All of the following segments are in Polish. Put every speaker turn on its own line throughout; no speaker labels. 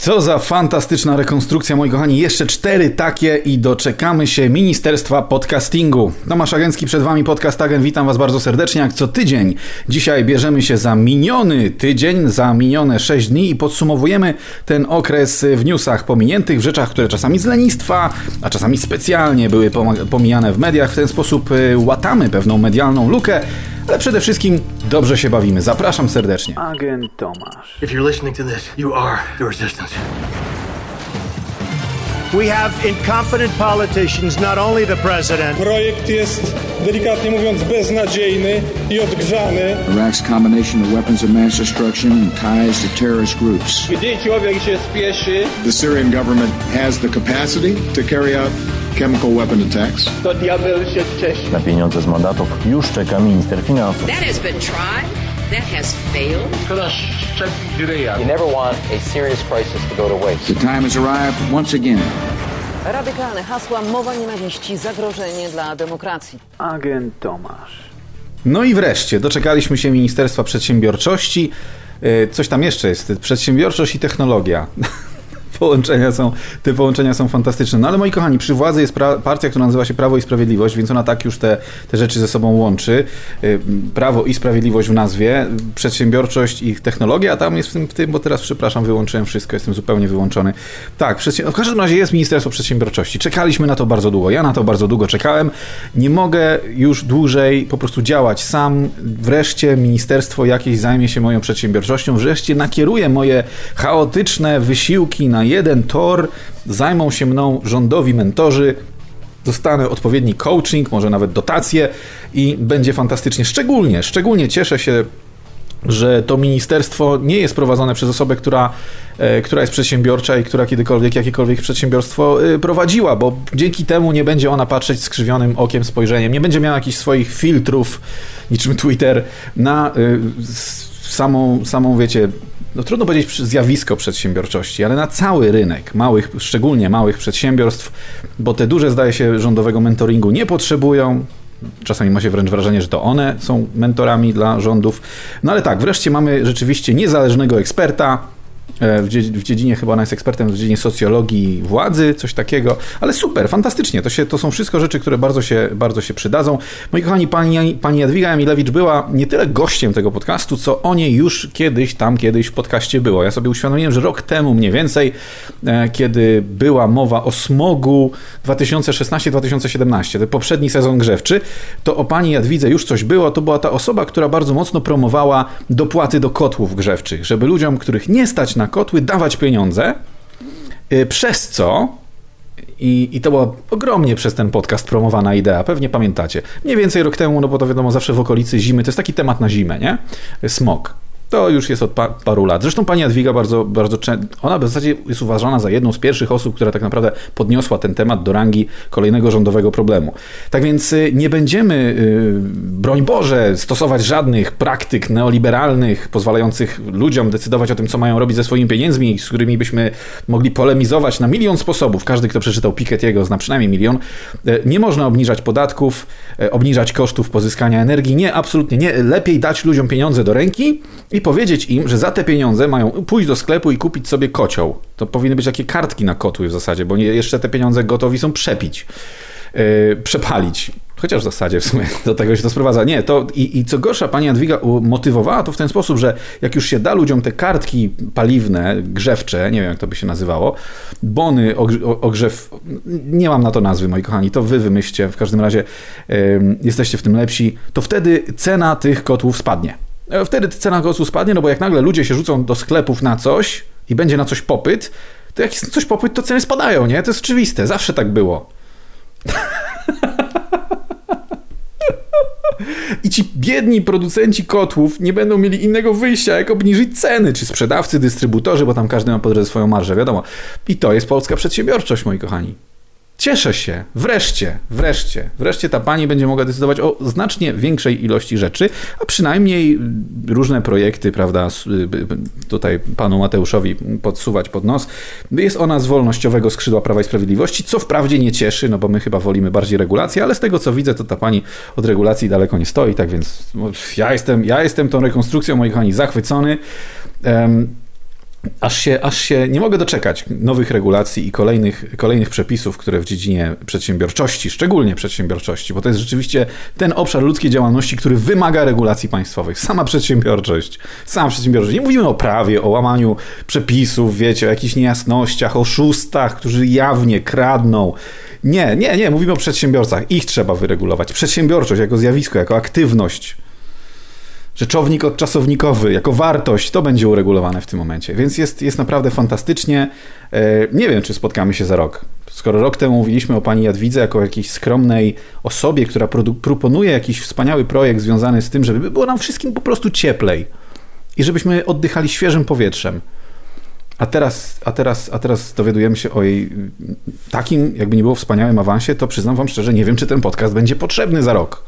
Co za fantastyczna rekonstrukcja, moi kochani. Jeszcze 4 takie i doczekamy się Ministerstwa Podcastingu. Tomasz Agencki przed Wami, Podcast Agent. Witam Was bardzo serdecznie, jak co tydzień. Dzisiaj bierzemy się za miniony tydzień, za minione 6 dni i podsumowujemy ten okres w newsach pominiętych, w rzeczach, które czasami z lenistwa, a czasami specjalnie były pomijane w mediach. W ten sposób łatamy pewną medialną lukę, ale przede wszystkim dobrze się bawimy. Zapraszam serdecznie.
Agent Tomasz.
If you're listening to this, you are the resistance.
We have incompetent politicians, not only the president.
Projekt jest, delikatnie mówiąc, beznadziejny i odgrzany.
Iraq's combination of weapons of mass destruction and ties to terrorist groups.
Gdzie człowiek się spieszy,
The Syrian government has the capacity to carry out chemical weapon attacks.
to diabeł się cieszy.
Na pieniądze z mandatów już czeka minister finansów.
That has been tried. That has failed.
Szkoda szczepić ryja.
You never want a serious crisis to go to waste.
The time has arrived once again.
Radykalne hasła, mowa nienawiści, zagrożenie dla demokracji.
Agent Tomasz.
No i wreszcie doczekaliśmy się Ministerstwa Przedsiębiorczości. Coś tam jeszcze jest. Przedsiębiorczość i technologia. Te połączenia są fantastyczne. No ale moi kochani, przy władzy jest partia, która nazywa się Prawo i Sprawiedliwość, więc ona tak już te rzeczy ze sobą łączy. Prawo i Sprawiedliwość w nazwie, przedsiębiorczość i technologia, a tam jest w tym, bo teraz, przepraszam, wyłączyłem wszystko, jestem zupełnie wyłączony. Tak, w każdym razie jest Ministerstwo Przedsiębiorczości. Czekaliśmy na to bardzo długo. Ja na to bardzo długo czekałem. Nie mogę już dłużej po prostu działać sam. Wreszcie ministerstwo jakieś zajmie się moją przedsiębiorczością. Wreszcie nakieruje moje chaotyczne wysiłki na jeden tor, zajmą się mną rządowi mentorzy, dostanę odpowiedni coaching, może nawet dotacje i będzie fantastycznie. Szczególnie cieszę się, że to ministerstwo nie jest prowadzone przez osobę, która jest przedsiębiorcza i która jakiekolwiek przedsiębiorstwo prowadziła, bo dzięki temu nie będzie ona patrzeć skrzywionym okiem, spojrzeniem, nie będzie miała jakichś swoich filtrów, niczym Twitter, na samą wiecie, no trudno powiedzieć zjawisko przedsiębiorczości, ale na cały rynek szczególnie małych przedsiębiorstw, bo te duże, zdaje się, rządowego mentoringu nie potrzebują. Czasami ma się wręcz wrażenie, że to one są mentorami dla rządów. No ale tak, wreszcie mamy rzeczywiście niezależnego eksperta. W dziedzinie, chyba ona jest ekspertem w dziedzinie socjologii władzy, coś takiego, ale super, fantastycznie, to są wszystko rzeczy, które bardzo się przydadzą. Moi kochani, pani Jadwiga Emilewicz była nie tyle gościem tego podcastu, co o niej już kiedyś w podcaście było. Ja sobie uświadomiłem, że rok temu mniej więcej, kiedy była mowa o smogu 2016-2017, ten poprzedni sezon grzewczy, to o pani Jadwidze już coś było. To była ta osoba, która bardzo mocno promowała dopłaty do kotłów grzewczych, żeby ludziom, których nie stać na kotły, dawać pieniądze, przez co i to była ogromnie przez ten podcast promowana idea, pewnie pamiętacie, mniej więcej rok temu, no bo to wiadomo, zawsze w okolicy zimy, to jest taki temat na zimę, nie? Smog. To już jest od paru lat. Zresztą pani Jadwiga bardzo ona w zasadzie jest uważana za jedną z pierwszych osób, która tak naprawdę podniosła ten temat do rangi kolejnego rządowego problemu. Tak więc nie będziemy, broń Boże, stosować żadnych praktyk neoliberalnych, pozwalających ludziom decydować o tym, co mają robić ze swoimi pieniędzmi, z którymi byśmy mogli polemizować na milion sposobów. Każdy, kto przeczytał Piketty'ego, zna przynajmniej milion. Nie można obniżać podatków, obniżać kosztów pozyskania energii. Nie, absolutnie nie. Lepiej dać ludziom pieniądze do ręki i powiedzieć im, że za te pieniądze mają pójść do sklepu i kupić sobie kocioł. To powinny być takie kartki na kotły w zasadzie, bo jeszcze te pieniądze gotowi są przepić, przepalić. Chociaż w zasadzie w sumie do tego się to sprowadza. Nie, to i co gorsza, pani Jadwiga motywowała to w ten sposób, że jak już się da ludziom te kartki paliwne, grzewcze, nie wiem jak to by się nazywało, bony ogrzew, nie mam na to nazwy, moi kochani, to wy wymyślcie, w każdym razie jesteście w tym lepsi, to wtedy cena tych kotłów spadnie. Wtedy cena głosu spadnie, no bo jak nagle ludzie się rzucą do sklepów na coś i będzie na coś popyt, to jak jest coś popyt, to ceny spadają, nie? To jest oczywiste, zawsze tak było. I ci biedni producenci kotłów nie będą mieli innego wyjścia, jak obniżyć ceny, czy sprzedawcy, dystrybutorzy, bo tam każdy ma po drodze swoją marżę, wiadomo. I to jest polska przedsiębiorczość, moi kochani. Cieszę się, wreszcie ta pani będzie mogła decydować o znacznie większej ilości rzeczy, a przynajmniej różne projekty, prawda, tutaj panu Mateuszowi podsuwać pod nos. Jest ona z wolnościowego skrzydła Prawa i Sprawiedliwości, co wprawdzie nie cieszy, no bo my chyba wolimy bardziej regulację, ale z tego co widzę, to ta pani od regulacji daleko nie stoi, tak więc ja jestem tą rekonstrukcją, moi kochani, zachwycony. Aż się nie mogę doczekać nowych regulacji i kolejnych przepisów, które w dziedzinie przedsiębiorczości, szczególnie przedsiębiorczości, bo to jest rzeczywiście ten obszar ludzkiej działalności, który wymaga regulacji państwowych. Sama przedsiębiorczość. Nie mówimy o prawie, o łamaniu przepisów, wiecie, o jakichś niejasnościach, o oszustach, którzy jawnie kradną. Nie. Mówimy o przedsiębiorcach. Ich trzeba wyregulować. Przedsiębiorczość jako zjawisko, jako aktywność. Rzeczownik odczasownikowy, jako wartość, to będzie uregulowane w tym momencie. Więc jest naprawdę fantastycznie. Nie wiem, czy spotkamy się za rok. Skoro rok temu mówiliśmy o pani Jadwidze jako jakiejś skromnej osobie, która proponuje jakiś wspaniały projekt związany z tym, żeby było nam wszystkim po prostu cieplej i żebyśmy oddychali świeżym powietrzem. A teraz dowiadujemy się o jej takim, jakby nie było, wspaniałym awansie, to przyznam wam szczerze, nie wiem, czy ten podcast będzie potrzebny za rok.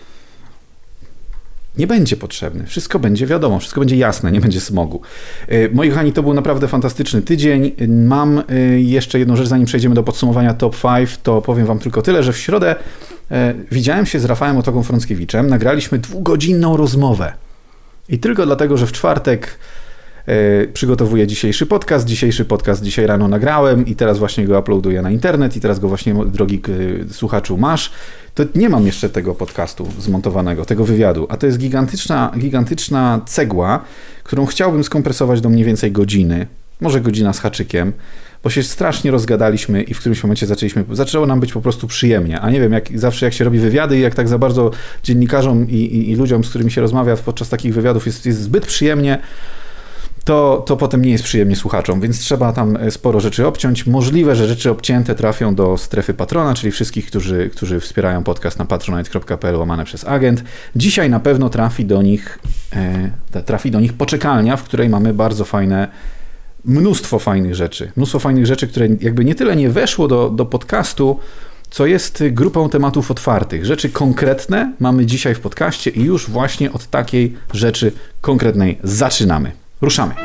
Nie będzie potrzebny. Wszystko będzie wiadomo, wszystko będzie jasne, nie będzie smogu. Moi kochani, to był naprawdę fantastyczny tydzień. Mam jeszcze jedną rzecz, zanim przejdziemy do podsumowania top 5, to powiem wam tylko tyle, że w środę widziałem się z Rafałem Otoką-Frąckiewiczem, nagraliśmy 2-godzinną rozmowę. I tylko dlatego, że w czwartek przygotowuję dzisiejszy podcast dzisiaj rano nagrałem i teraz właśnie go uploaduję na internet i teraz go właśnie, drogi słuchaczu, masz. To nie mam jeszcze tego podcastu zmontowanego, tego wywiadu, a to jest gigantyczna cegła, którą chciałbym skompresować do mniej więcej godziny, może godzina z haczykiem, bo się strasznie rozgadaliśmy i w którymś momencie zaczęło nam być po prostu przyjemnie, a nie wiem, jak się robi wywiady i jak tak za bardzo dziennikarzom i ludziom, z którymi się rozmawia podczas takich wywiadów jest zbyt przyjemnie, to potem nie jest przyjemnie słuchaczom, więc trzeba tam sporo rzeczy obciąć. Możliwe, że rzeczy obcięte trafią do strefy patrona, czyli wszystkich, którzy wspierają podcast na patronite.pl/agent. Dzisiaj na pewno trafi do nich poczekalnia, w której mamy bardzo mnóstwo fajnych rzeczy, które jakby nie tyle nie weszło do podcastu, co jest grupą tematów otwartych. Rzeczy konkretne mamy dzisiaj w podcaście i już właśnie od takiej rzeczy konkretnej zaczynamy. Ruszamy.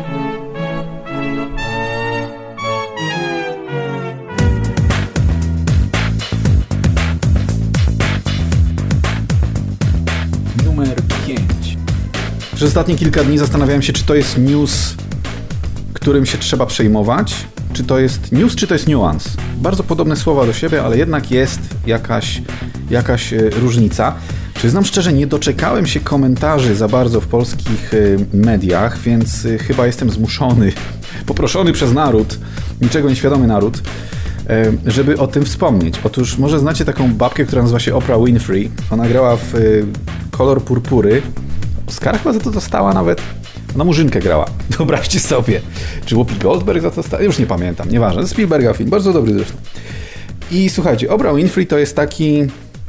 Numer 5. Przez ostatnie kilka dni zastanawiałem się, czy to jest news, którym się trzeba przejmować, czy to jest news, czy to jest niuans. Bardzo podobne słowa do siebie, ale jednak jest jakaś różnica. Przyznam szczerze, nie doczekałem się komentarzy za bardzo w polskich mediach, więc chyba jestem zmuszony, poproszony przez naród, niczego nieświadomy naród, żeby o tym wspomnieć. Otóż może znacie taką babkę, która nazywa się Oprah Winfrey. Ona grała w Kolor Purpury. Oscar chyba za to dostała nawet. Ona Murzynkę grała. Wyobraźcie sobie. Czy Whoopi Goldberg za to dostała? Już nie pamiętam. Nieważne. To Spielberga film. Bardzo dobry zresztą. I słuchajcie, Oprah Winfrey to jest taki...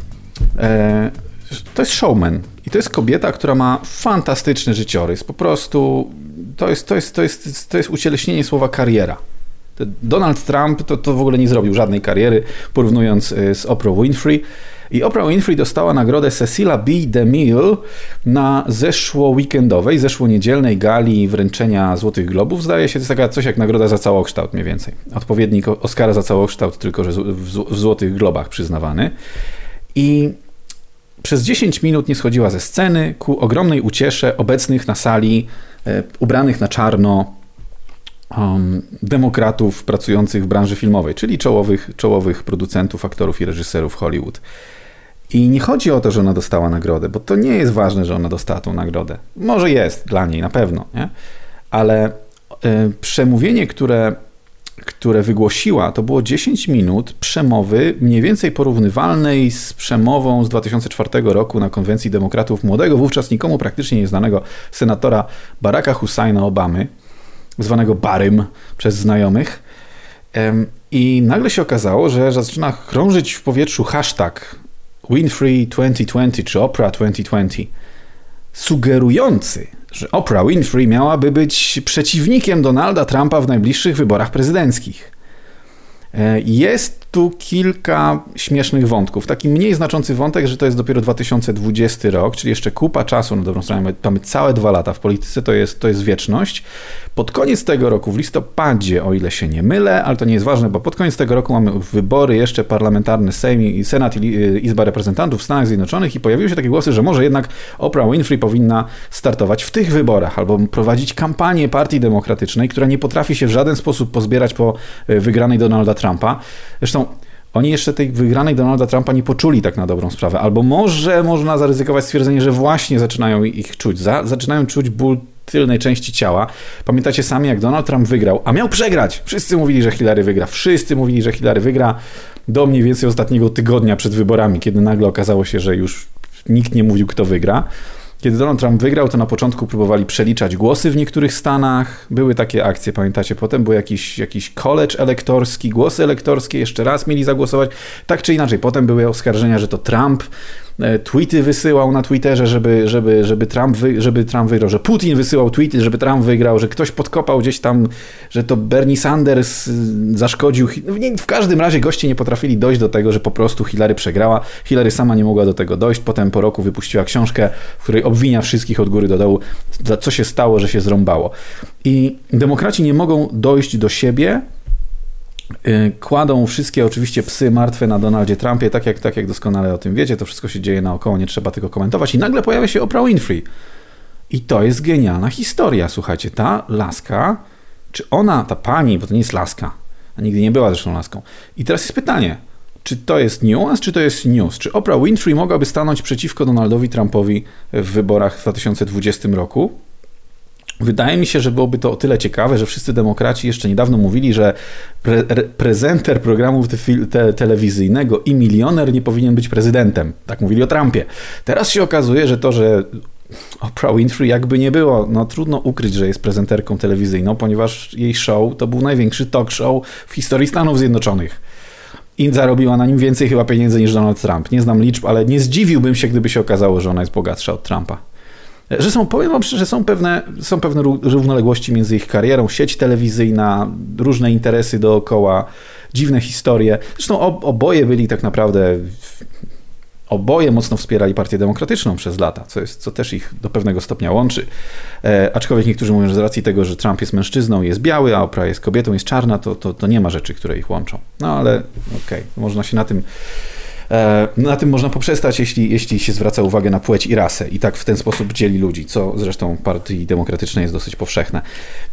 To jest showman i to jest kobieta, która ma fantastyczny życiorys. Po prostu to jest ucieleśnienie słowa kariera. Donald Trump to w ogóle nie zrobił żadnej kariery, porównując z Oprah Winfrey. I Oprah Winfrey dostała nagrodę Cecila B. DeMille na zeszłoniedzielnej gali wręczenia Złotych Globów. Zdaje się, to jest taka coś jak nagroda za całokształt mniej więcej. Odpowiednik Oscara za całokształt, tylko że w Złotych Globach przyznawany. I przez 10 minut nie schodziła ze sceny ku ogromnej uciesze obecnych na sali, ubranych na czarno demokratów pracujących w branży filmowej, czyli czołowych producentów, aktorów i reżyserów Hollywood. I nie chodzi o to, że ona dostała nagrodę, bo to nie jest ważne, że ona dostała tą nagrodę. Może jest dla niej, na pewno, nie? Ale przemówienie, które wygłosiła, to było 10 minut przemowy mniej więcej porównywalnej z przemową z 2004 roku na konwencji demokratów młodego, wówczas nikomu praktycznie nieznanego senatora Baracka Hussaina Obamy, zwanego Barrym przez znajomych. I nagle się okazało, że zaczyna krążyć w powietrzu hashtag Winfrey 2020 czy Oprah 2020, sugerujący, że Oprah Winfrey miałaby być przeciwnikiem Donalda Trumpa w najbliższych wyborach prezydenckich. Jest tu kilka śmiesznych wątków. Taki mniej znaczący wątek, że to jest dopiero 2020 rok, czyli jeszcze kupa czasu na dobrą stronę. Mamy całe 2 lata. W polityce to jest wieczność. Pod koniec tego roku, w listopadzie, o ile się nie mylę, ale to nie jest ważne, bo pod koniec tego roku mamy wybory jeszcze parlamentarne, Sejm, Senat i Izba Reprezentantów w Stanach Zjednoczonych i pojawiły się takie głosy, że może jednak Oprah Winfrey powinna startować w tych wyborach albo prowadzić kampanię Partii Demokratycznej, która nie potrafi się w żaden sposób pozbierać po wygranej Donalda Trumpa. Zresztą oni jeszcze tej wygranej Donalda Trumpa nie poczuli tak na dobrą sprawę. Albo może można zaryzykować stwierdzenie, że właśnie zaczynają ich czuć. Zaczynają czuć ból tylnej części ciała. Pamiętacie sami, jak Donald Trump wygrał, a miał przegrać. Wszyscy mówili, że Hillary wygra. Wszyscy mówili, że Hillary wygra do mniej więcej ostatniego tygodnia przed wyborami, kiedy nagle okazało się, że już nikt nie mówił, kto wygra. Kiedy Donald Trump wygrał, to na początku próbowali przeliczać głosy w niektórych stanach. Były takie akcje, pamiętacie? Potem był jakiś college elektorski, głosy elektorskie, jeszcze raz mieli zagłosować. Tak czy inaczej. Potem były oskarżenia, że to Trump tweety wysyłał na Twitterze, żeby Trump wygrał, że Putin wysyłał tweety, żeby Trump wygrał, że ktoś podkopał gdzieś tam, że to Bernie Sanders zaszkodził. W każdym razie goście nie potrafili dojść do tego, że po prostu Hillary przegrała. Hillary sama nie mogła do tego dojść. Potem po roku wypuściła książkę, w której obwinia wszystkich od góry do dołu, co się stało, że się zrąbało. I demokraci nie mogą dojść do siebie, kładą wszystkie oczywiście psy martwe na Donaldzie Trumpie, tak jak doskonale o tym wiecie, to wszystko się dzieje naokoło, nie trzeba tego komentować i nagle pojawia się Oprah Winfrey. I to jest genialna historia, słuchajcie, ta laska, czy ona, ta pani, bo to nie jest laska, a nigdy nie była zresztą laską. I teraz jest pytanie, czy to jest nuance, czy to jest news? Czy Oprah Winfrey mogłaby stanąć przeciwko Donaldowi Trumpowi w wyborach w 2020 roku? Wydaje mi się, że byłoby to o tyle ciekawe, że wszyscy demokraci jeszcze niedawno mówili, że prezenter programu telewizyjnego i milioner nie powinien być prezydentem. Tak mówili o Trumpie. Teraz się okazuje, że to, że Oprah Winfrey jakby nie było, no trudno ukryć, że jest prezenterką telewizyjną, ponieważ jej show to był największy talk show w historii Stanów Zjednoczonych. I zarobiła na nim więcej chyba pieniędzy niż Donald Trump. Nie znam liczb, ale nie zdziwiłbym się, gdyby się okazało, że ona jest bogatsza od Trumpa. Powiem wam szczerze, są pewne równoległości między ich karierą, sieć telewizyjna, różne interesy dookoła, dziwne historie. Zresztą oboje byli tak naprawdę, oboje mocno wspierali Partię Demokratyczną przez lata, co też ich do pewnego stopnia łączy. Aczkolwiek niektórzy mówią, że z racji tego, że Trump jest mężczyzną, jest biały, a Oprah jest kobietą, jest czarna, to nie ma rzeczy, które ich łączą. No ale okej, można się na tym można poprzestać, jeśli się zwraca uwagę na płeć i rasę i tak w ten sposób dzieli ludzi, co zresztą Partii Demokratycznej jest dosyć powszechne.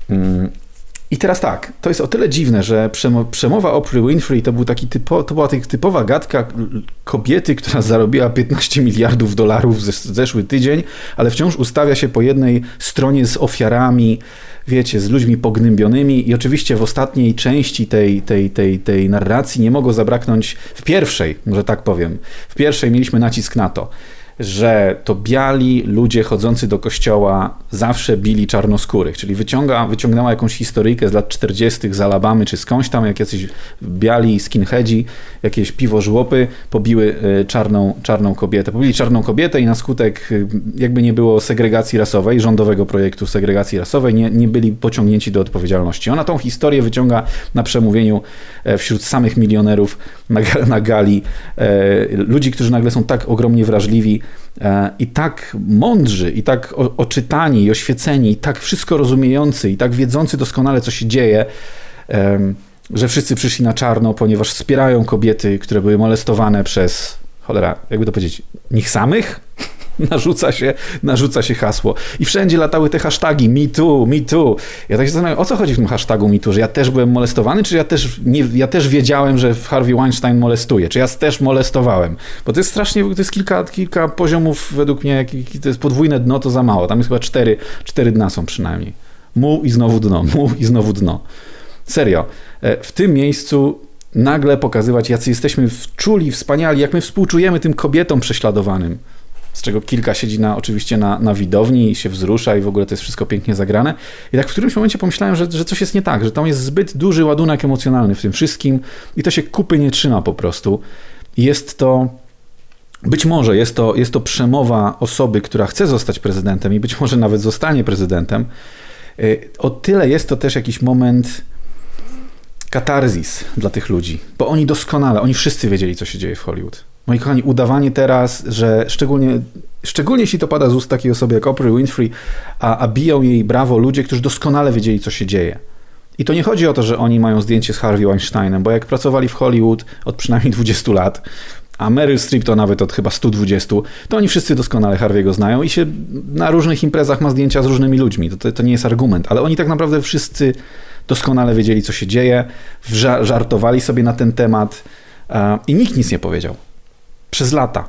I teraz tak, to jest o tyle dziwne, że przemowa Oprah Winfrey to była typowa gadka kobiety, która zarobiła $15 miliardów zeszły tydzień, ale wciąż ustawia się po jednej stronie z ofiarami, wiecie, z ludźmi pognębionymi i oczywiście w ostatniej części tej narracji nie mogło zabraknąć, w pierwszej, może tak powiem, w pierwszej mieliśmy nacisk na to, że to biali ludzie chodzący do kościoła zawsze bili czarnoskórych, czyli wyciągnęła jakąś historyjkę z lat 40. z Alabamy czy skądś tam, jak jacyś biali skinheadzi, jakieś piwożłopy pobiły czarną kobietę. Pobili czarną kobietę i na skutek jakby nie było segregacji rasowej, rządowego projektu segregacji rasowej, nie byli pociągnięci do odpowiedzialności. Ona tą historię wyciąga na przemówieniu wśród samych milionerów na gali. Ludzi, którzy nagle są tak ogromnie wrażliwi i tak mądrzy, i tak oczytani, i oświeceni, i tak wszystko rozumiejący, i tak wiedzący doskonale, co się dzieje, że wszyscy przyszli na czarno, ponieważ wspierają kobiety, które były molestowane przez, cholera, jakby to powiedzieć, nich samych? Narzuca się hasło. I wszędzie latały te hasztagi me too, me too. Ja tak się zastanawiam, o co chodzi w tym hasztagu me too? Że ja też byłem molestowany, czy ja też wiedziałem, że Harvey Weinstein molestuje? Czy ja też molestowałem? Bo to jest strasznie, to jest kilka poziomów według mnie, to jest podwójne dno, to za mało. Tam jest chyba cztery dna są przynajmniej. Muł i znowu dno, muł i znowu dno. Serio. W tym miejscu nagle pokazywać, jacy jesteśmy czuli, wspaniali, jak my współczujemy tym kobietom prześladowanym, z czego kilka siedzi oczywiście na widowni i się wzrusza i w ogóle to jest wszystko pięknie zagrane. I tak w którymś momencie pomyślałem, że coś jest nie tak, że tam jest zbyt duży ładunek emocjonalny w tym wszystkim i to się kupy nie trzyma po prostu. Jest to, być może jest to przemowa osoby, która chce zostać prezydentem i być może nawet zostanie prezydentem. O tyle jest to też jakiś moment katarzis dla tych ludzi, bo oni wszyscy wiedzieli, co się dzieje w Hollywood. Moi kochani, udawanie teraz, że szczególnie jeśli to pada z ust takiej osoby jak Oprah Winfrey, a biją jej brawo ludzie, którzy doskonale wiedzieli, co się dzieje. I to nie chodzi o to, że oni mają zdjęcie z Harvey Weinsteinem, bo jak pracowali w Hollywood od przynajmniej 20 lat, a Meryl Streep to nawet od chyba 120, to oni wszyscy doskonale Harvey'ego znają i się na różnych imprezach ma zdjęcia z różnymi ludźmi. To nie jest argument, ale oni tak naprawdę wszyscy doskonale wiedzieli, co się dzieje, żartowali sobie na ten temat i nikt nic nie powiedział. Przez lata.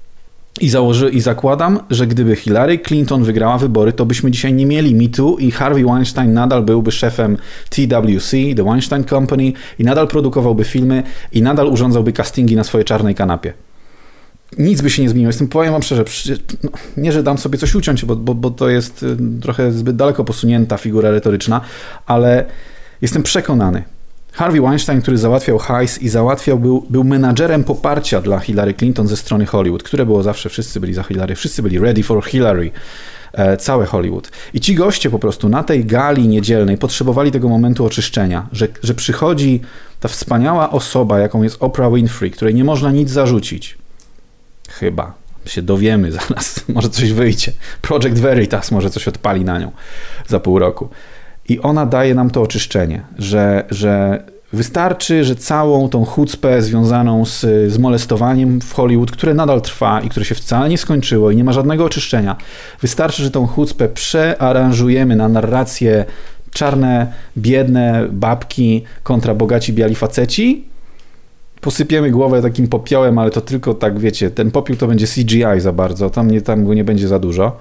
I zakładam, że gdyby Hillary Clinton wygrała wybory, to byśmy dzisiaj nie mieli Me Too i Harvey Weinstein nadal byłby szefem TWC, The Weinstein Company, i nadal produkowałby filmy i nadal urządzałby castingi na swojej czarnej kanapie. Nic by się nie zmieniło. Powiem wam szczerze, nie, że dam sobie coś uciąć, bo to jest trochę zbyt daleko posunięta figura retoryczna, ale jestem przekonany, Harvey Weinstein, który załatwiał hajs i był menadżerem poparcia dla Hillary Clinton ze strony Hollywood, które było zawsze, wszyscy byli za Hillary, wszyscy byli ready for Hillary, całe Hollywood. I ci goście po prostu na tej gali niedzielnej potrzebowali tego momentu oczyszczenia, że przychodzi ta wspaniała osoba, jaką jest Oprah Winfrey, której nie można nic zarzucić. Chyba. Się dowiemy zaraz, może coś wyjdzie. Project Veritas może coś odpali na nią za pół roku. I ona daje nam to oczyszczenie, że wystarczy, że całą tą chucpę związaną z molestowaniem w Hollywood, które nadal trwa i które się wcale nie skończyło i nie ma żadnego oczyszczenia, wystarczy, że tą chucpę przearanżujemy na narrację czarne, biedne babki kontra bogaci, biali faceci, posypiemy głowę takim popiołem, ale to tylko tak, wiecie, ten popiół to będzie CGI za bardzo, tam go nie będzie za dużo.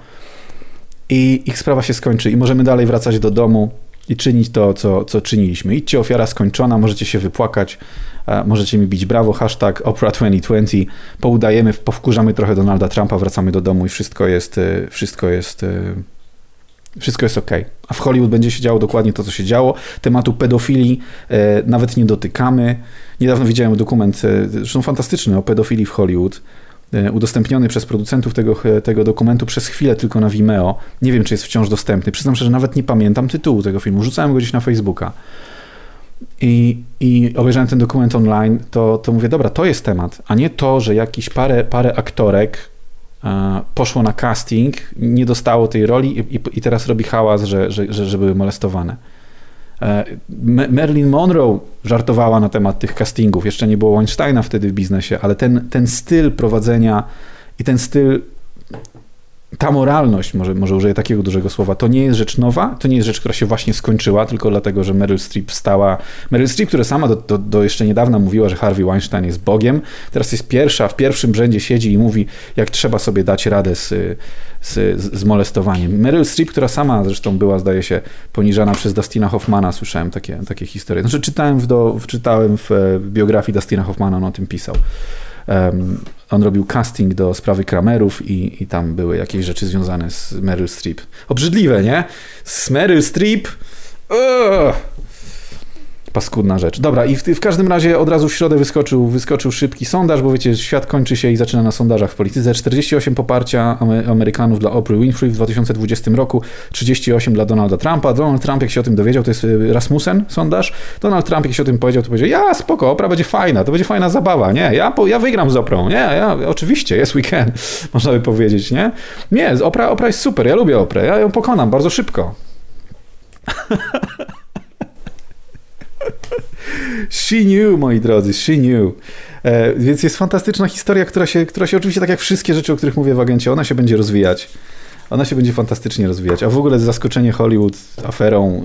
I ich sprawa się skończy i możemy dalej wracać do domu i czynić to, co czyniliśmy. Idźcie, ofiara skończona, możecie się wypłakać, możecie mi bić brawo, hashtag Oprah 2020, poudajemy, powkurzamy trochę Donalda Trumpa, wracamy do domu i wszystko jest okej. A w Hollywood będzie się działo dokładnie to, co się działo. Tematu pedofilii nawet nie dotykamy. Niedawno widziałem dokument, zresztą fantastyczny, o pedofilii w Hollywood, udostępniony przez producentów tego dokumentu przez chwilę tylko na Vimeo. Nie wiem, czy jest wciąż dostępny. Przyznam szczerze, że nawet nie pamiętam tytułu tego filmu. Rzucałem go gdzieś na Facebooka. I obejrzałem ten dokument online, to mówię, dobra, to jest temat, a nie to, że jakieś parę aktorek poszło na casting, nie dostało tej roli i teraz robi hałas, że były molestowane. Marilyn Monroe żartowała na temat tych castingów. Jeszcze nie było Weinsteina wtedy w biznesie, ale ten styl prowadzenia i ten styl, ta moralność, może użyję takiego dużego słowa, to nie jest rzecz nowa, to nie jest rzecz, która się właśnie skończyła, tylko dlatego, że Meryl Streep wstała. Meryl Streep, która sama do jeszcze niedawna mówiła, że Harvey Weinstein jest Bogiem, teraz jest w pierwszym rzędzie siedzi i mówi, jak trzeba sobie dać radę z molestowaniem. Meryl Streep, która sama zresztą była, zdaje się, poniżana przez Dustina Hoffmana, słyszałem takie historie. Znaczy czytałem w biografii Dustina Hoffmana, on o tym pisał. On robił casting do Sprawy Kramerów i tam były jakieś rzeczy związane z Meryl Streep. Obrzydliwe, nie? Z Meryl Streep. Paskudna rzecz. Dobra, i w każdym razie od razu w środę wyskoczył szybki sondaż, bo wiecie, świat kończy się i zaczyna na sondażach w polityce. 48 poparcia Amerykanów dla Oprah Winfrey w 2020 roku, 38 dla Donalda Trumpa. Donald Trump, jak się o tym dowiedział, to jest Rasmussen sondaż. Donald Trump, jak się o tym powiedział, to powiedział, ja spoko, Oprah będzie fajna, to będzie fajna zabawa, nie? Ja wygram z Oprah, nie? Ja oczywiście, yes we can, można by powiedzieć, nie? Nie, Oprah jest super, ja lubię Oprah, ja ją pokonam bardzo szybko. She knew, moi drodzy, she knew. Więc jest fantastyczna historia, która się oczywiście, tak jak wszystkie rzeczy, o których mówię w Agencie, ona się będzie rozwijać. Ona się będzie fantastycznie rozwijać. A w ogóle zaskoczenie Hollywood aferą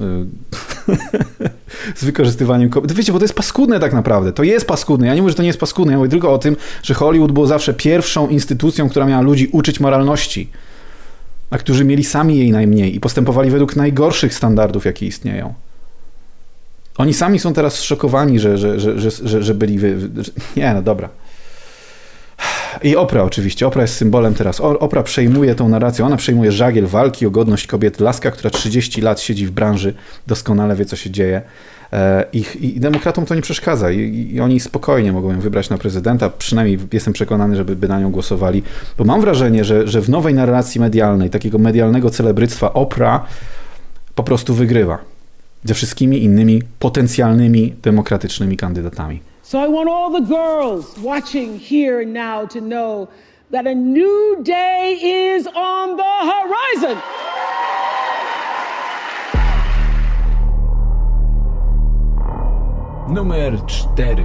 z wykorzystywaniem kobiet. Wiecie, bo to jest paskudne tak naprawdę. To jest paskudne. Ja nie mówię, że to nie jest paskudne. Ja mówię tylko o tym, że Hollywood było zawsze pierwszą instytucją, która miała ludzi uczyć moralności, a którzy mieli sami jej najmniej i postępowali według najgorszych standardów, jakie istnieją. Oni sami są teraz zszokowani, że byli... Nie, no dobra. I Oprah oczywiście. Oprah jest symbolem teraz. Oprah przejmuje tą narrację. Ona przejmuje żagiel walki o godność kobiet. Laska, która 30 lat siedzi w branży, doskonale wie, co się dzieje. I demokratom to nie przeszkadza. I oni spokojnie mogą ją wybrać na prezydenta. Przynajmniej jestem przekonany, żeby na nią głosowali. Bo mam wrażenie, że w nowej narracji medialnej, takiego medialnego celebryctwa, Oprah po prostu wygrywa. ze wszystkimi innymi potencjalnymi demokratycznymi kandydatami.
So I want all the girls watching here and now to know that a new day is on the horizon.
Numer 4.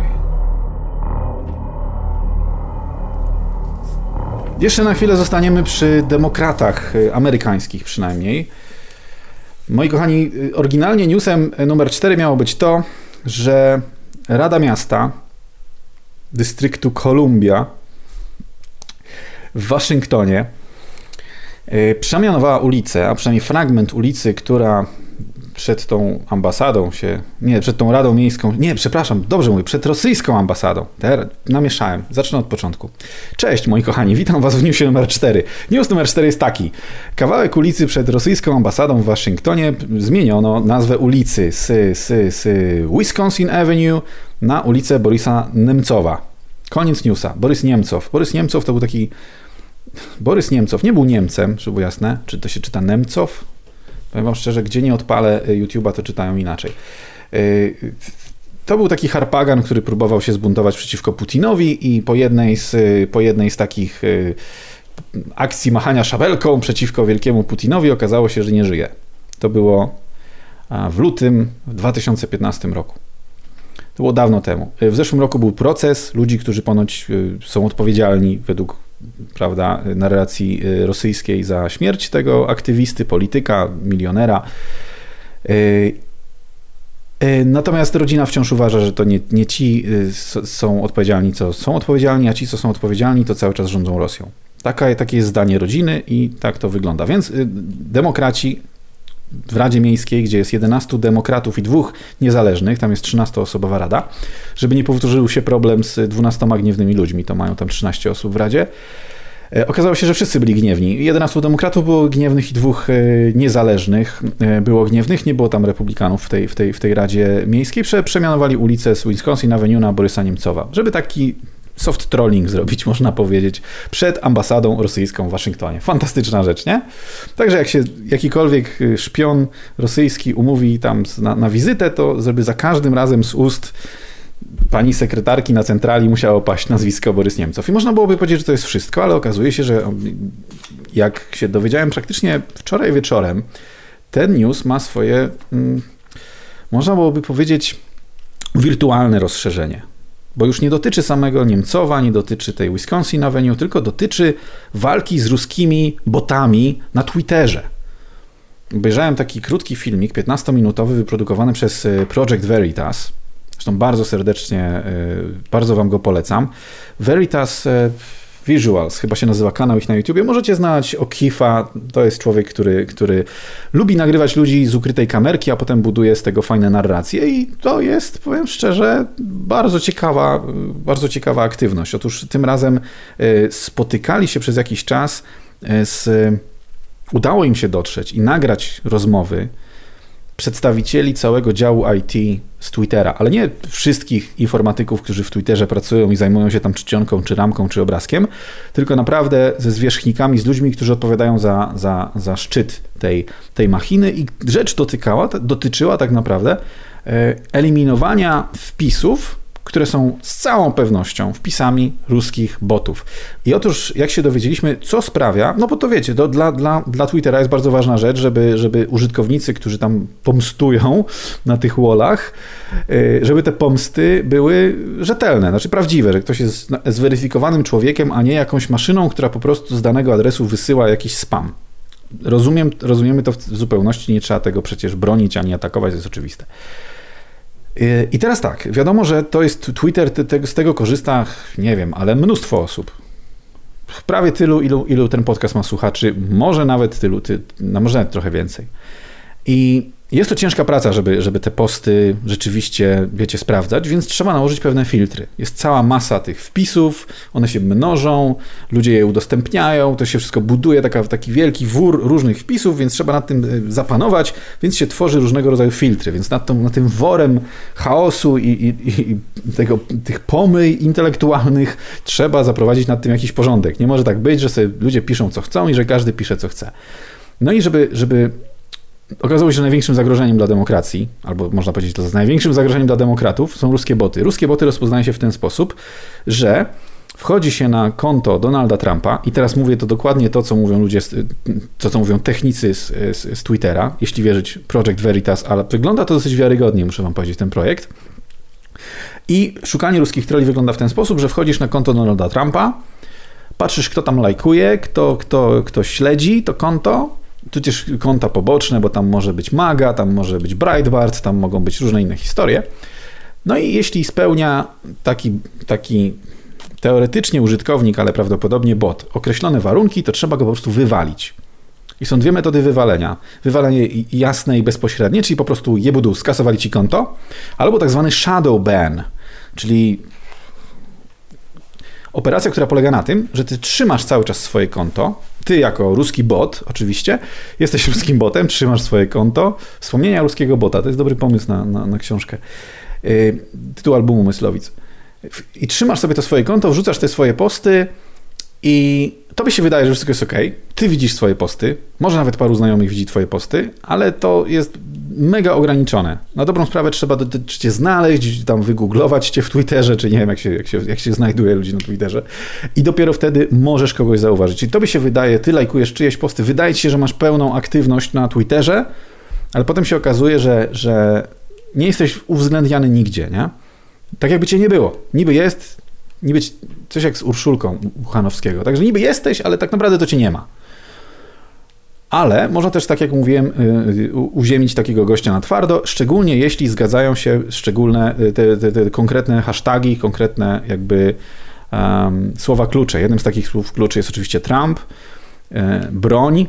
Jeszcze na chwilę zostaniemy przy demokratach amerykańskich przynajmniej. Moi kochani, oryginalnie newsem numer 4 miało być to, że Rada Miasta dystryktu Columbia w Waszyngtonie przemianowała ulicę, a przynajmniej fragment ulicy, która przed tą ambasadą przed tą Radą Miejską, dobrze mówię, przed rosyjską ambasadą. Teraz namieszałem, zacznę od początku. Cześć moi kochani, witam was w newsie numer 4. News numer 4 jest taki. Kawałek ulicy przed rosyjską ambasadą w Waszyngtonie zmieniono nazwę ulicy z Wisconsin Avenue na ulicę Borysa Nemcowa. Koniec newsa. Borys Niemcow. Borys Niemcow to był taki... Borys Niemcow nie był Niemcem, żeby było jasne. Czy to się czyta Nemcow? Powiem wam szczerze, gdzie nie odpalę YouTube'a, to czytają inaczej. To był taki harpagan, który próbował się zbuntować przeciwko Putinowi i po jednej z takich akcji machania szabelką przeciwko wielkiemu Putinowi okazało się, że nie żyje. To było w lutym w 2015 roku. To było dawno temu. W zeszłym roku był proces ludzi, którzy ponoć są odpowiedzialni według narracji rosyjskiej za śmierć tego aktywisty, polityka, milionera. Natomiast rodzina wciąż uważa, że to nie ci są odpowiedzialni, co są odpowiedzialni, a ci, co są odpowiedzialni, to cały czas rządzą Rosją. Takie jest zdanie rodziny i tak to wygląda. Więc demokraci w Radzie Miejskiej, gdzie jest 11 demokratów i 2 niezależnych, tam jest 13-osobowa rada, żeby nie powtórzył się problem z 12 gniewnymi ludźmi, to mają tam 13 osób w Radzie. Okazało się, że wszyscy byli gniewni. 11 demokratów było gniewnych i 2 niezależnych było gniewnych. Nie było tam republikanów w tej Radzie Miejskiej. Przemianowali ulicę z Wisconsin Avenue na Borysa Niemcowa, żeby taki soft trolling zrobić, można powiedzieć, przed ambasadą rosyjską w Waszyngtonie. Fantastyczna rzecz, nie? Także jak się jakikolwiek szpion rosyjski umówi tam na wizytę, to żeby za każdym razem z ust pani sekretarki na centrali musiało paść nazwisko Borys Niemcow. I można byłoby powiedzieć, że to jest wszystko, ale okazuje się, że jak się dowiedziałem praktycznie wczoraj wieczorem, ten news ma swoje, można byłoby powiedzieć, wirtualne rozszerzenie. Bo już nie dotyczy samego Niemcowa, nie dotyczy tej Wisconsin Avenue, tylko dotyczy walki z ruskimi botami na Twitterze. Obejrzałem taki krótki filmik, 15-minutowy, wyprodukowany przez Project Veritas. Zresztą bardzo serdecznie, bardzo wam go polecam. Veritas Visuals, chyba się nazywa kanał ich na YouTubie. Możecie znać O'Keefe'a, to jest człowiek, który lubi nagrywać ludzi z ukrytej kamerki, a potem buduje z tego fajne narracje i to jest, powiem szczerze, bardzo ciekawa aktywność. Otóż tym razem spotykali się przez jakiś czas, udało im się dotrzeć i nagrać rozmowy przedstawicieli całego działu IT z Twittera, ale nie wszystkich informatyków, którzy w Twitterze pracują i zajmują się tam czcionką, czy ramką, czy obrazkiem, tylko naprawdę ze zwierzchnikami, z ludźmi, którzy odpowiadają za szczyt tej machiny i rzecz dotyczyła tak naprawdę eliminowania wpisów, które są z całą pewnością wpisami ruskich botów. I otóż, jak się dowiedzieliśmy, co sprawia, no bo to wiecie, to dla Twittera jest bardzo ważna rzecz, żeby użytkownicy, którzy tam pomstują na tych wallach, żeby te pomsty były rzetelne, znaczy prawdziwe, że ktoś jest zweryfikowanym człowiekiem, a nie jakąś maszyną, która po prostu z danego adresu wysyła jakiś spam. Rozumiemy to w zupełności, nie trzeba tego przecież bronić ani atakować, to jest oczywiste. I teraz tak, wiadomo, że to jest Twitter, z tego korzysta, nie wiem, ale mnóstwo osób. Prawie tylu, ilu ten podcast ma słuchaczy, może nawet może nawet trochę więcej. I jest to ciężka praca, żeby te posty rzeczywiście, wiecie, sprawdzać, więc trzeba nałożyć pewne filtry. Jest cała masa tych wpisów, one się mnożą, ludzie je udostępniają, to się wszystko buduje, taki wielki wór różnych wpisów, więc trzeba nad tym zapanować, więc się tworzy różnego rodzaju filtry, więc nad tym worem chaosu i tych pomyj intelektualnych trzeba zaprowadzić nad tym jakiś porządek. Nie może tak być, że sobie ludzie piszą co chcą i że każdy pisze co chce. No i żeby okazało się, że największym zagrożeniem dla demokracji, albo można powiedzieć, to jest największym zagrożeniem dla demokratów są ruskie boty. Ruskie boty rozpoznają się w ten sposób, że wchodzi się na konto Donalda Trumpa i teraz mówię to dokładnie to, co mówią ludzie, co mówią technicy z Twittera, jeśli wierzyć Project Veritas, ale wygląda to dosyć wiarygodnie, muszę wam powiedzieć, ten projekt. I szukanie ruskich trolli wygląda w ten sposób, że wchodzisz na konto Donalda Trumpa, patrzysz, kto tam lajkuje, kto śledzi to konto, tudzież konta poboczne, bo tam może być MAGA, tam może być Breitbart, tam mogą być różne inne historie. No i jeśli spełnia taki teoretycznie użytkownik, ale prawdopodobnie bot, określone warunki, to trzeba go po prostu wywalić. I są dwie metody wywalenia. Wywalenie jasne i bezpośrednie, czyli po prostu jebudu, skasowali ci konto, albo tak zwany shadow ban, czyli operacja, która polega na tym, że ty trzymasz cały czas swoje konto, ty jako ruski bot, oczywiście, jesteś ruskim botem, trzymasz swoje konto, wspomnienia ruskiego bota, to jest dobry pomysł na książkę, tytuł albumu Myslowic. I trzymasz sobie to swoje konto, wrzucasz te swoje posty i tobie się wydaje, że wszystko jest okej. Ty widzisz swoje posty, może nawet paru znajomych widzi twoje posty, ale to jest mega ograniczone. Na dobrą sprawę trzeba cię znaleźć, tam wygooglować cię w Twitterze, czy nie wiem, jak się znajduje ludzi na Twitterze i dopiero wtedy możesz kogoś zauważyć. Czyli tobie się wydaje, ty lajkujesz czyjeś posty, wydaje ci się, że masz pełną aktywność na Twitterze, ale potem się okazuje, że nie jesteś uwzględniany nigdzie, nie? Tak jakby cię nie było. Niby jest, niby coś jak z Urszulką Buchanowskiego. Także niby jesteś, ale tak naprawdę to cię nie ma. Ale można też, tak jak mówiłem, uziemić takiego gościa na twardo, szczególnie jeśli zgadzają się szczególne te konkretne hasztagi, konkretne jakby słowa klucze. Jednym z takich słów kluczy jest oczywiście Trump, broń,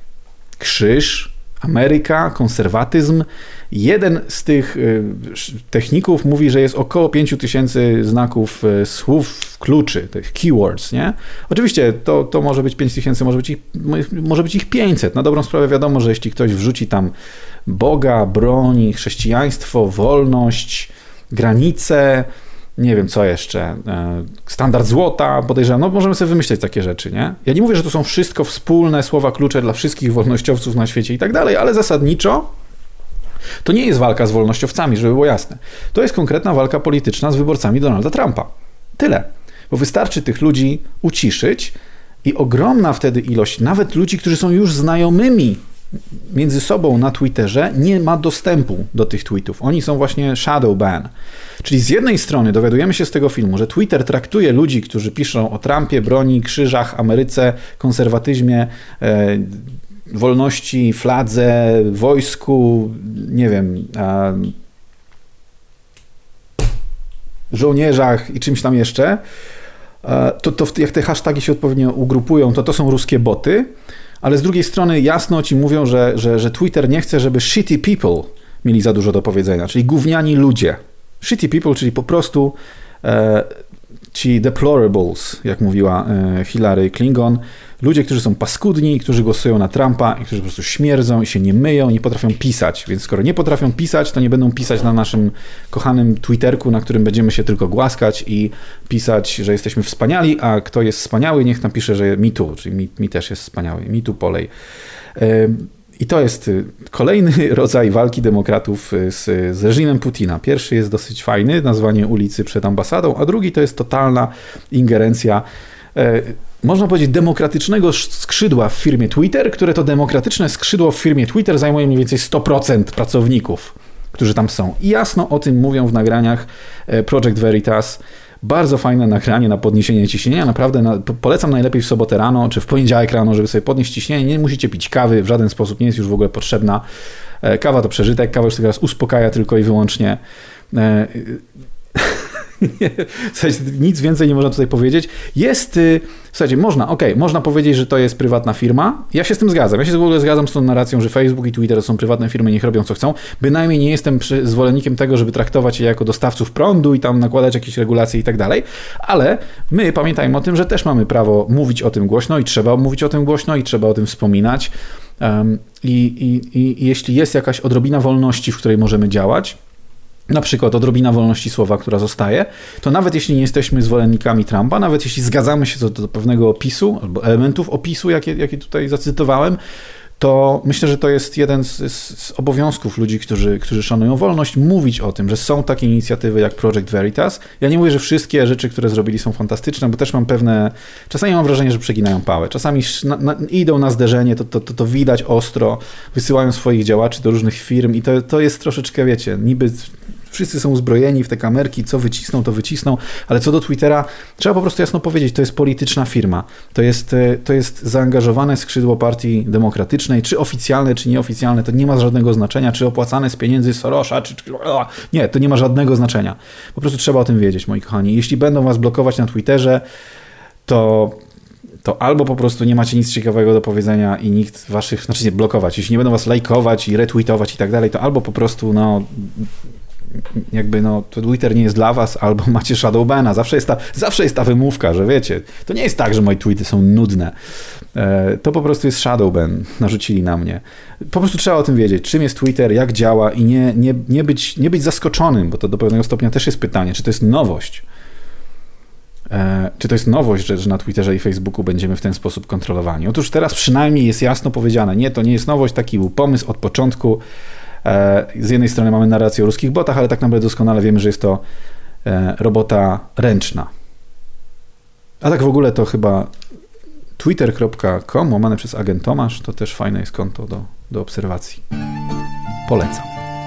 krzyż, Ameryka, konserwatyzm. Jeden z tych techników mówi, że jest około 5000 znaków słów kluczy, tych keywords, nie? Oczywiście to może być 5000, może być ich 500. Na dobrą sprawę wiadomo, że jeśli ktoś wrzuci tam Boga, broń, chrześcijaństwo, wolność, granice, nie wiem co jeszcze, standard złota, podejrzewam, no możemy sobie wymyśleć takie rzeczy, nie? Ja nie mówię, że to są wszystko wspólne słowa klucze dla wszystkich wolnościowców na świecie i tak dalej, ale zasadniczo to nie jest walka z wolnościowcami, żeby było jasne. To jest konkretna walka polityczna z wyborcami Donalda Trumpa. Tyle. Bo wystarczy tych ludzi uciszyć i ogromna wtedy ilość, nawet ludzi, którzy są już znajomymi między sobą na Twitterze, nie ma dostępu do tych tweetów. Oni są właśnie shadow ban. Czyli z jednej strony dowiadujemy się z tego filmu, że Twitter traktuje ludzi, którzy piszą o Trumpie, broni, krzyżach, Ameryce, konserwatyzmie, wolności, fladze, wojsku, nie wiem, żołnierzach i czymś tam jeszcze, to jak te hasztagi się odpowiednio ugrupują, to są ruskie boty, ale z drugiej strony jasno ci mówią, że Twitter nie chce, żeby shitty people mieli za dużo do powiedzenia, czyli gówniani ludzie. Shitty people, czyli po prostu ci deplorables, jak mówiła Hillary Clinton, ludzie, którzy są paskudni, którzy głosują na Trumpa i którzy po prostu śmierdzą i się nie myją, nie potrafią pisać. Więc skoro nie potrafią pisać, to nie będą pisać na naszym kochanym Twitterku, na którym będziemy się tylko głaskać i pisać, że jesteśmy wspaniali, a kto jest wspaniały, niech napisze, że me too, czyli mi też jest wspaniały, me too polej. I to jest kolejny rodzaj walki demokratów z reżimem Putina. Pierwszy jest dosyć fajny, nazwanie ulicy przed ambasadą, a drugi to jest totalna ingerencja, można powiedzieć, demokratycznego skrzydła w firmie Twitter, które to demokratyczne skrzydło w firmie Twitter zajmuje mniej więcej 100% pracowników, którzy tam są. I jasno o tym mówią w nagraniach Project Veritas. Bardzo fajne nagranie na podniesienie ciśnienia. Naprawdę polecam najlepiej w sobotę rano, czy w poniedziałek rano, żeby sobie podnieść ciśnienie. Nie musicie pić kawy, w żaden sposób nie jest już w ogóle potrzebna. Kawa to przeżytek, kawa już teraz uspokaja tylko i wyłącznie. Nic więcej nie można tutaj powiedzieć. Słuchajcie, można powiedzieć, że to jest prywatna firma. Ja się z tym zgadzam. Ja się w ogóle zgadzam z tą narracją, że Facebook i Twitter to są prywatne firmy, niech robią co chcą. Bynajmniej nie jestem zwolennikiem tego, żeby traktować je jako dostawców prądu i tam nakładać jakieś regulacje i tak dalej. Ale my pamiętajmy o tym, że też mamy prawo mówić o tym głośno i trzeba mówić o tym głośno i trzeba o tym wspominać. I jeśli jest jakaś odrobina wolności, w której możemy działać, na przykład odrobina wolności słowa, która zostaje, to nawet jeśli nie jesteśmy zwolennikami Trumpa, nawet jeśli zgadzamy się co do pewnego opisu albo elementów opisu, jakie tutaj zacytowałem, to myślę, że to jest jeden z obowiązków ludzi, którzy szanują wolność, mówić o tym, że są takie inicjatywy jak Project Veritas. Ja nie mówię, że wszystkie rzeczy, które zrobili, są fantastyczne, bo też mam czasami mam wrażenie, że przeginają pałę. Czasami idą na zderzenie, to widać ostro, wysyłają swoich działaczy do różnych firm i to jest troszeczkę, wiecie, niby wszyscy są uzbrojeni w te kamerki, co wycisną, to wycisną, ale co do Twittera, trzeba po prostu jasno powiedzieć, to jest polityczna firma. To jest zaangażowane skrzydło partii demokratycznej, czy oficjalne, czy nieoficjalne, to nie ma żadnego znaczenia, czy opłacane z pieniędzy Sorosa, nie, to nie ma żadnego znaczenia. Po prostu trzeba o tym wiedzieć, moi kochani. Jeśli będą was blokować na Twitterze, to albo po prostu nie macie nic ciekawego do powiedzenia i nikt waszych, znaczy nie blokować, jeśli nie będą was lajkować i retweetować i tak dalej, to albo po prostu to Twitter nie jest dla was, albo macie shadowbana. Zawsze jest ta wymówka, że wiecie, to nie jest tak, że moje tweety są nudne. To po prostu jest shadowban, narzucili na mnie. Po prostu trzeba o tym wiedzieć, czym jest Twitter, jak działa i nie być zaskoczonym, bo to do pewnego stopnia też jest pytanie, czy to jest nowość. Czy to jest nowość, że na Twitterze i Facebooku będziemy w ten sposób kontrolowani? Otóż teraz przynajmniej jest jasno powiedziane, nie, to nie jest nowość, taki był pomysł od początku. Z jednej strony mamy narrację o ruskich botach, ale tak naprawdę doskonale wiemy, że jest to robota ręczna. A tak w ogóle to chyba twitter.com łamane przez agent Tomasz, to też fajne jest konto do obserwacji. Polecam.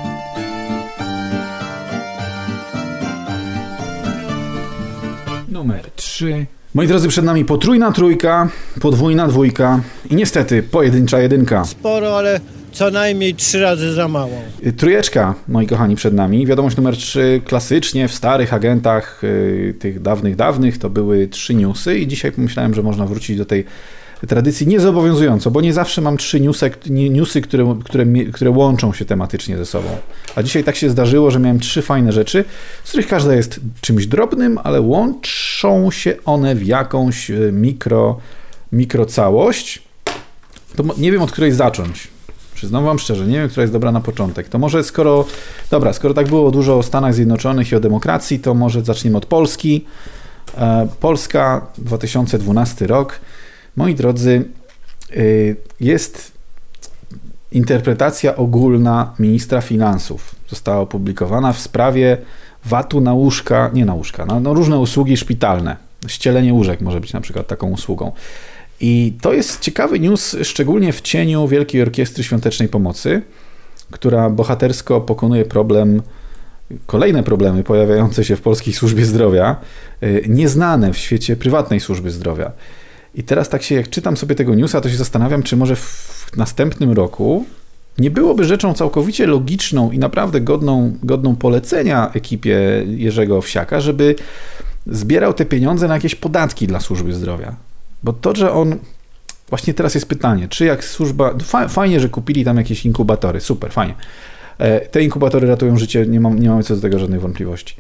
Numer 3. Moi drodzy, przed nami potrójna trójka, podwójna dwójka i niestety pojedyncza jedynka.
Sporo, ale co najmniej 3 razy za mało.
Trójeczka, moi kochani, przed nami. Wiadomość numer 3. Klasycznie w starych agentach, tych dawnych, to były 3 newsy i dzisiaj pomyślałem, że można wrócić do tej tradycji niezobowiązująco, bo nie zawsze mam 3 newsy, które łączą się tematycznie ze sobą. A dzisiaj tak się zdarzyło, że miałem 3 fajne rzeczy, z których każda jest czymś drobnym, ale łączą się one w jakąś mikrocałość. To nie wiem, od której zacząć. Przyznam wam szczerze, nie wiem, która jest dobra na początek. To może skoro tak było dużo o Stanach Zjednoczonych i o demokracji, to może zaczniemy od Polski. Polska, 2012 rok. Moi drodzy, jest interpretacja ogólna ministra finansów. Została opublikowana w sprawie VAT-u na łóżka, na różne usługi szpitalne. Ścielenie łóżek może być na przykład taką usługą. I to jest ciekawy news, szczególnie w cieniu Wielkiej Orkiestry Świątecznej Pomocy, która bohatersko pokonuje kolejne problemy pojawiające się w polskiej służbie zdrowia, nieznane w świecie prywatnej służby zdrowia. I teraz tak się, jak czytam sobie tego newsa, to się zastanawiam, czy może w następnym roku nie byłoby rzeczą całkowicie logiczną i naprawdę godną polecenia ekipie Jerzego Owsiaka, żeby zbierał te pieniądze na jakieś podatki dla służby zdrowia. Bo to, że on... Właśnie teraz jest pytanie, czy jak służba... Fajnie, że kupili tam jakieś inkubatory, super, fajnie. Te inkubatory ratują życie, nie mamy co do tego żadnych wątpliwości.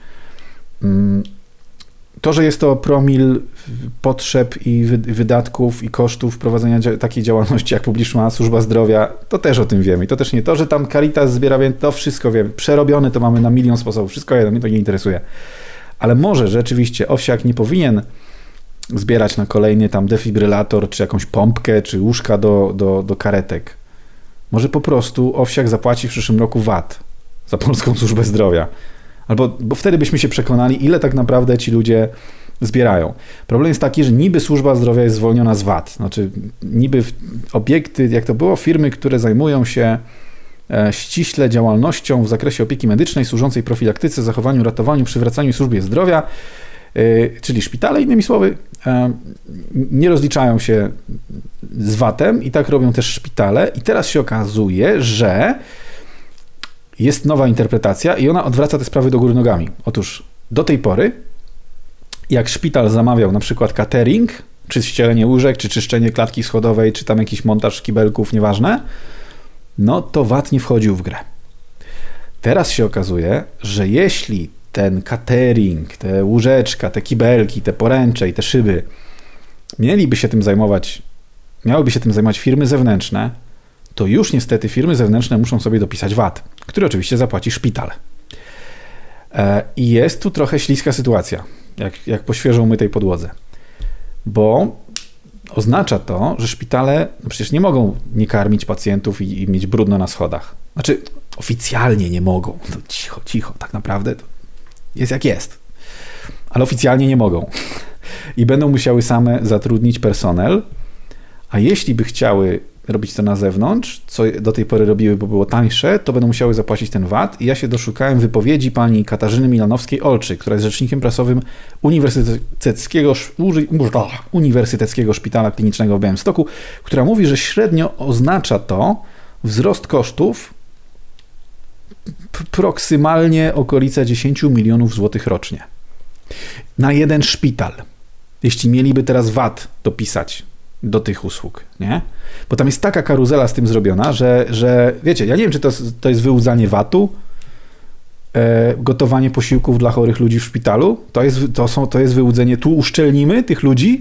To, że jest to promil potrzeb i wydatków i kosztów prowadzenia takiej działalności jak publiczna służba zdrowia, to też o tym wiemy. I to też nie to, że tam Caritas zbiera, to wszystko wiemy. Przerobione to mamy na milion sposobów, wszystko jedno, mnie to nie interesuje. Ale może rzeczywiście Owsiak nie powinien zbierać na kolejny tam defibrylator, czy jakąś pompkę, czy łóżka do karetek. Może po prostu Owsiak zapłaci w przyszłym roku VAT za polską służbę zdrowia. Bo wtedy byśmy się przekonali, ile tak naprawdę ci ludzie zbierają. Problem jest taki, że niby służba zdrowia jest zwolniona z VAT. Znaczy niby obiekty, jak to było, firmy, które zajmują się ściśle działalnością w zakresie opieki medycznej służącej profilaktyce, zachowaniu, ratowaniu, przywracaniu służbie zdrowia, czyli szpitale, innymi słowy, nie rozliczają się z VAT-em i tak robią też szpitale. I teraz się okazuje, że jest nowa interpretacja i ona odwraca te sprawy do góry nogami. Otóż do tej pory, jak szpital zamawiał na przykład catering, czy ścielenie łóżek, czy czyszczenie klatki schodowej, czy tam jakiś montaż kibelków, nieważne, no to VAT nie wchodził w grę. Teraz się okazuje, że jeśli ten catering, te łóżeczka, te kibelki, te poręcze i te szyby miałyby się tym zajmować firmy zewnętrzne, to już niestety firmy zewnętrzne muszą sobie dopisać VAT, który oczywiście zapłaci szpital. I jest tu trochę śliska sytuacja, jak po świeżo umytej podłodze. Bo oznacza to, że szpitale przecież nie mogą nie karmić pacjentów i mieć brudno na schodach. Znaczy, oficjalnie nie mogą. To cicho, tak naprawdę to jest jak jest. Ale oficjalnie nie mogą. I będą musiały same zatrudnić personel, a jeśli by chciały robić to na zewnątrz, co do tej pory robiły, bo było tańsze, to będą musiały zapłacić ten VAT. I ja się doszukałem wypowiedzi pani Katarzyny Milanowskiej-Olczyk, która jest rzecznikiem prasowym Uniwersyteckiego Szpitala Klinicznego w Białymstoku, która mówi, że średnio oznacza to wzrost kosztów proksymalnie okolice 10 milionów złotych rocznie. Na jeden szpital. Jeśli mieliby teraz VAT dopisać do tych usług, nie? Bo tam jest taka karuzela z tym zrobiona, że wiecie, ja nie wiem, czy to jest wyłudzanie VAT-u, gotowanie posiłków dla chorych ludzi w szpitalu, to jest wyłudzenie, tu uszczelnimy tych ludzi,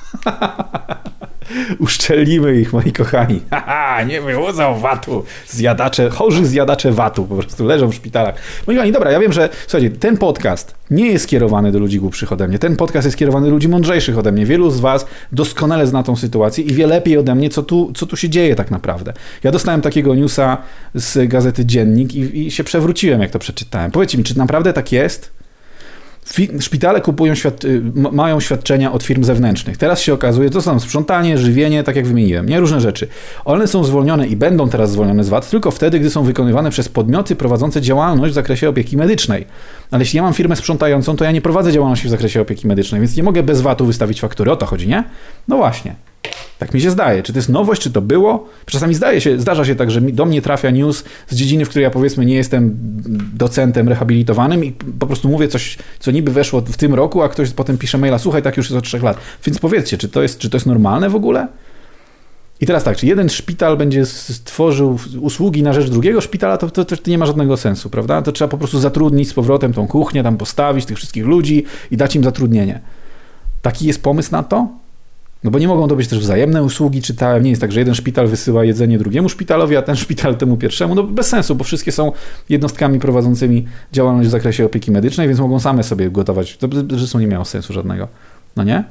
uszczelnimy ich, moi kochani, nie wyłudzą VAT-u, chorzy zjadacze VAT-u po prostu leżą w szpitalach. Moi kochani, dobra, ja wiem, że słuchajcie, ten podcast nie jest skierowany do ludzi głupszych ode mnie, ten podcast jest skierowany do ludzi mądrzejszych ode mnie. Wielu z was doskonale zna tą sytuację i wie lepiej ode mnie, co tu się dzieje tak naprawdę. Ja dostałem takiego newsa z gazety Dziennik i się przewróciłem, jak to przeczytałem. Powiedzcie mi, czy naprawdę tak jest? Szpitale mają świadczenia od firm zewnętrznych. Teraz się okazuje, to są sprzątanie, żywienie, tak jak wymieniłem, nie? Różne rzeczy. One są zwolnione i będą teraz zwolnione z VAT tylko wtedy, gdy są wykonywane przez podmioty prowadzące działalność w zakresie opieki medycznej. Ale jeśli ja mam firmę sprzątającą, to ja nie prowadzę działalności w zakresie opieki medycznej, więc nie mogę bez VAT-u wystawić faktury. O to chodzi, nie? No właśnie. Tak mi się zdaje. Czy to jest nowość, czy to było? Czasami zdarza się tak, że do mnie trafia news z dziedziny, w której ja powiedzmy nie jestem docentem rehabilitowanym i po prostu mówię coś, co niby weszło w tym roku, a ktoś potem pisze maila, słuchaj, tak już jest od 3 lat. Więc powiedzcie, czy to jest normalne w ogóle? I teraz tak, czy jeden szpital będzie stworzył usługi na rzecz drugiego szpitala, to nie ma żadnego sensu, prawda? To trzeba po prostu zatrudnić z powrotem tą kuchnię, tam postawić tych wszystkich ludzi i dać im zatrudnienie. Taki jest pomysł na to? No bo nie mogą to być też wzajemne usługi, czytałem, nie jest tak, że jeden szpital wysyła jedzenie drugiemu szpitalowi, a ten szpital temu pierwszemu, no bez sensu, bo wszystkie są jednostkami prowadzącymi działalność w zakresie opieki medycznej, więc mogą same sobie gotować, to zresztą nie miało sensu żadnego, no nie?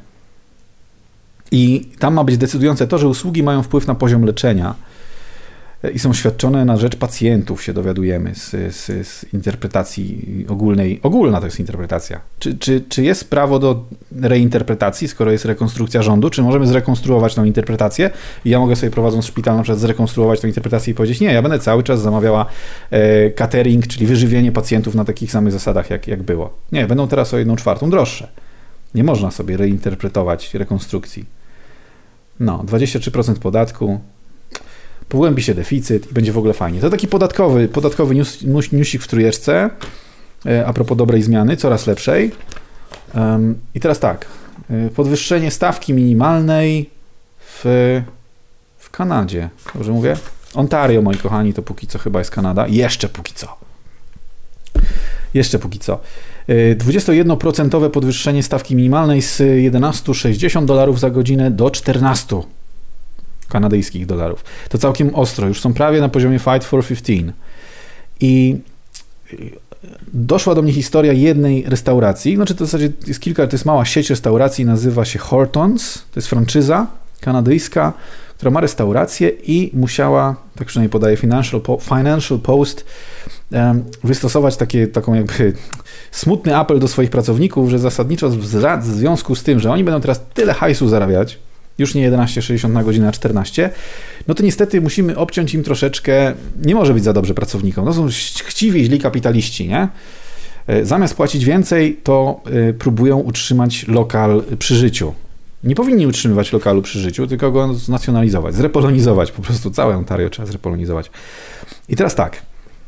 I tam ma być decydujące to, że usługi mają wpływ na poziom leczenia i są świadczone na rzecz pacjentów, się dowiadujemy z interpretacji ogólnej. Ogólna to jest interpretacja. Czy jest prawo do reinterpretacji, skoro jest rekonstrukcja rządu? Czy możemy zrekonstruować tą interpretację? I ja mogę sobie, prowadząc szpital, na przykład zrekonstruować tą interpretację i powiedzieć, nie, ja będę cały czas zamawiała catering, czyli wyżywienie pacjentów na takich samych zasadach, jak było. Nie, będą teraz o 1/4 droższe. Nie można sobie reinterpretować rekonstrukcji. No, 23% podatku, pogłębi się deficyt i będzie w ogóle fajnie. To taki podatkowy newsik w trójeczce, a propos dobrej zmiany, coraz lepszej. I teraz tak, podwyższenie stawki minimalnej w Kanadzie. Dobrze mówię? Ontario, moi kochani, to póki co chyba jest Kanada. Jeszcze póki co. 21% podwyższenie stawki minimalnej z $11,60 za godzinę do 14 kanadyjskich dolarów. To całkiem ostro, już są prawie na poziomie Fight for 15. I doszła do mnie historia jednej restauracji, znaczy to w zasadzie jest kilka, to jest mała sieć restauracji, nazywa się Hortons, to jest franczyza kanadyjska, która ma restaurację i musiała, tak przynajmniej podaje Financial Post, wystosować taką jakby smutny apel do swoich pracowników, że zasadniczo w związku z tym, że oni będą teraz tyle hajsu zarabiać, już nie 11,60 na godzinę, a 14, no to niestety musimy obciąć im troszeczkę, nie może być za dobrze pracownikom, to są chciwi, źli kapitaliści, nie? Zamiast płacić więcej, to próbują utrzymać lokal przy życiu. Nie powinni utrzymywać lokalu przy życiu, tylko go znacjonalizować, zrepolonizować, po prostu całe Ontario trzeba zrepolonizować. I teraz tak,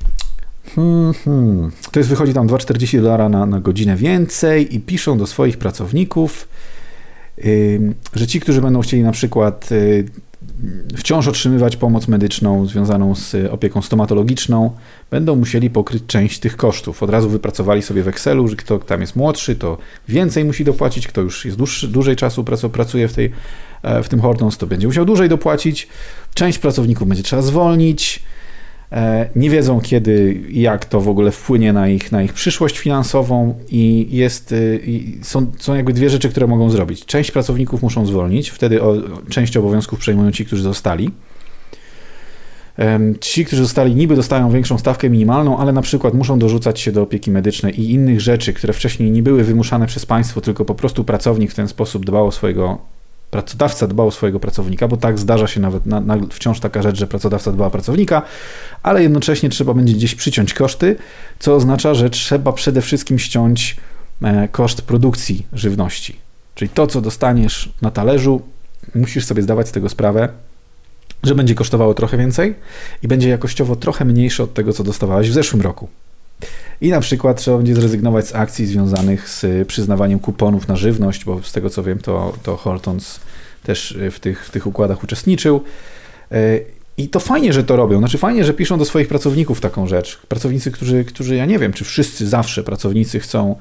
to jest, wychodzi tam $2,40 na godzinę więcej i piszą do swoich pracowników, że ci, którzy będą chcieli na przykład wciąż otrzymywać pomoc medyczną związaną z opieką stomatologiczną, będą musieli pokryć część tych kosztów. Od razu wypracowali sobie w Excelu, że kto tam jest młodszy, to więcej musi dopłacić, kto już jest dłużej czasu pracuje w tym Hortons, to będzie musiał dłużej dopłacić. Część pracowników będzie trzeba zwolnić. Nie wiedzą kiedy i jak to w ogóle wpłynie na ich przyszłość finansową i są jakby dwie rzeczy, które mogą zrobić. Część pracowników muszą zwolnić, wtedy część obowiązków przejmują ci, którzy zostali. Ci, którzy zostali, niby dostają większą stawkę minimalną, ale na przykład muszą dorzucać się do opieki medycznej i innych rzeczy, które wcześniej nie były wymuszane przez państwo, tylko po prostu pracownik w ten sposób pracodawca dbał o swojego pracownika, bo tak zdarza się nawet wciąż taka rzecz, że pracodawca dba o pracownika, ale jednocześnie trzeba będzie gdzieś przyciąć koszty, co oznacza, że trzeba przede wszystkim ściąć koszt produkcji żywności. Czyli to, co dostaniesz na talerzu, musisz sobie zdawać z tego sprawę, że będzie kosztowało trochę więcej i będzie jakościowo trochę mniejsze od tego, co dostawałeś w zeszłym roku. I na przykład trzeba będzie zrezygnować z akcji związanych z przyznawaniem kuponów na żywność, bo z tego co wiem, to Hortons też w tych układach uczestniczył. I to fajnie, że to robią. Znaczy fajnie, że piszą do swoich pracowników taką rzecz. Pracownicy, którzy ja nie wiem, czy wszyscy zawsze pracownicy chcą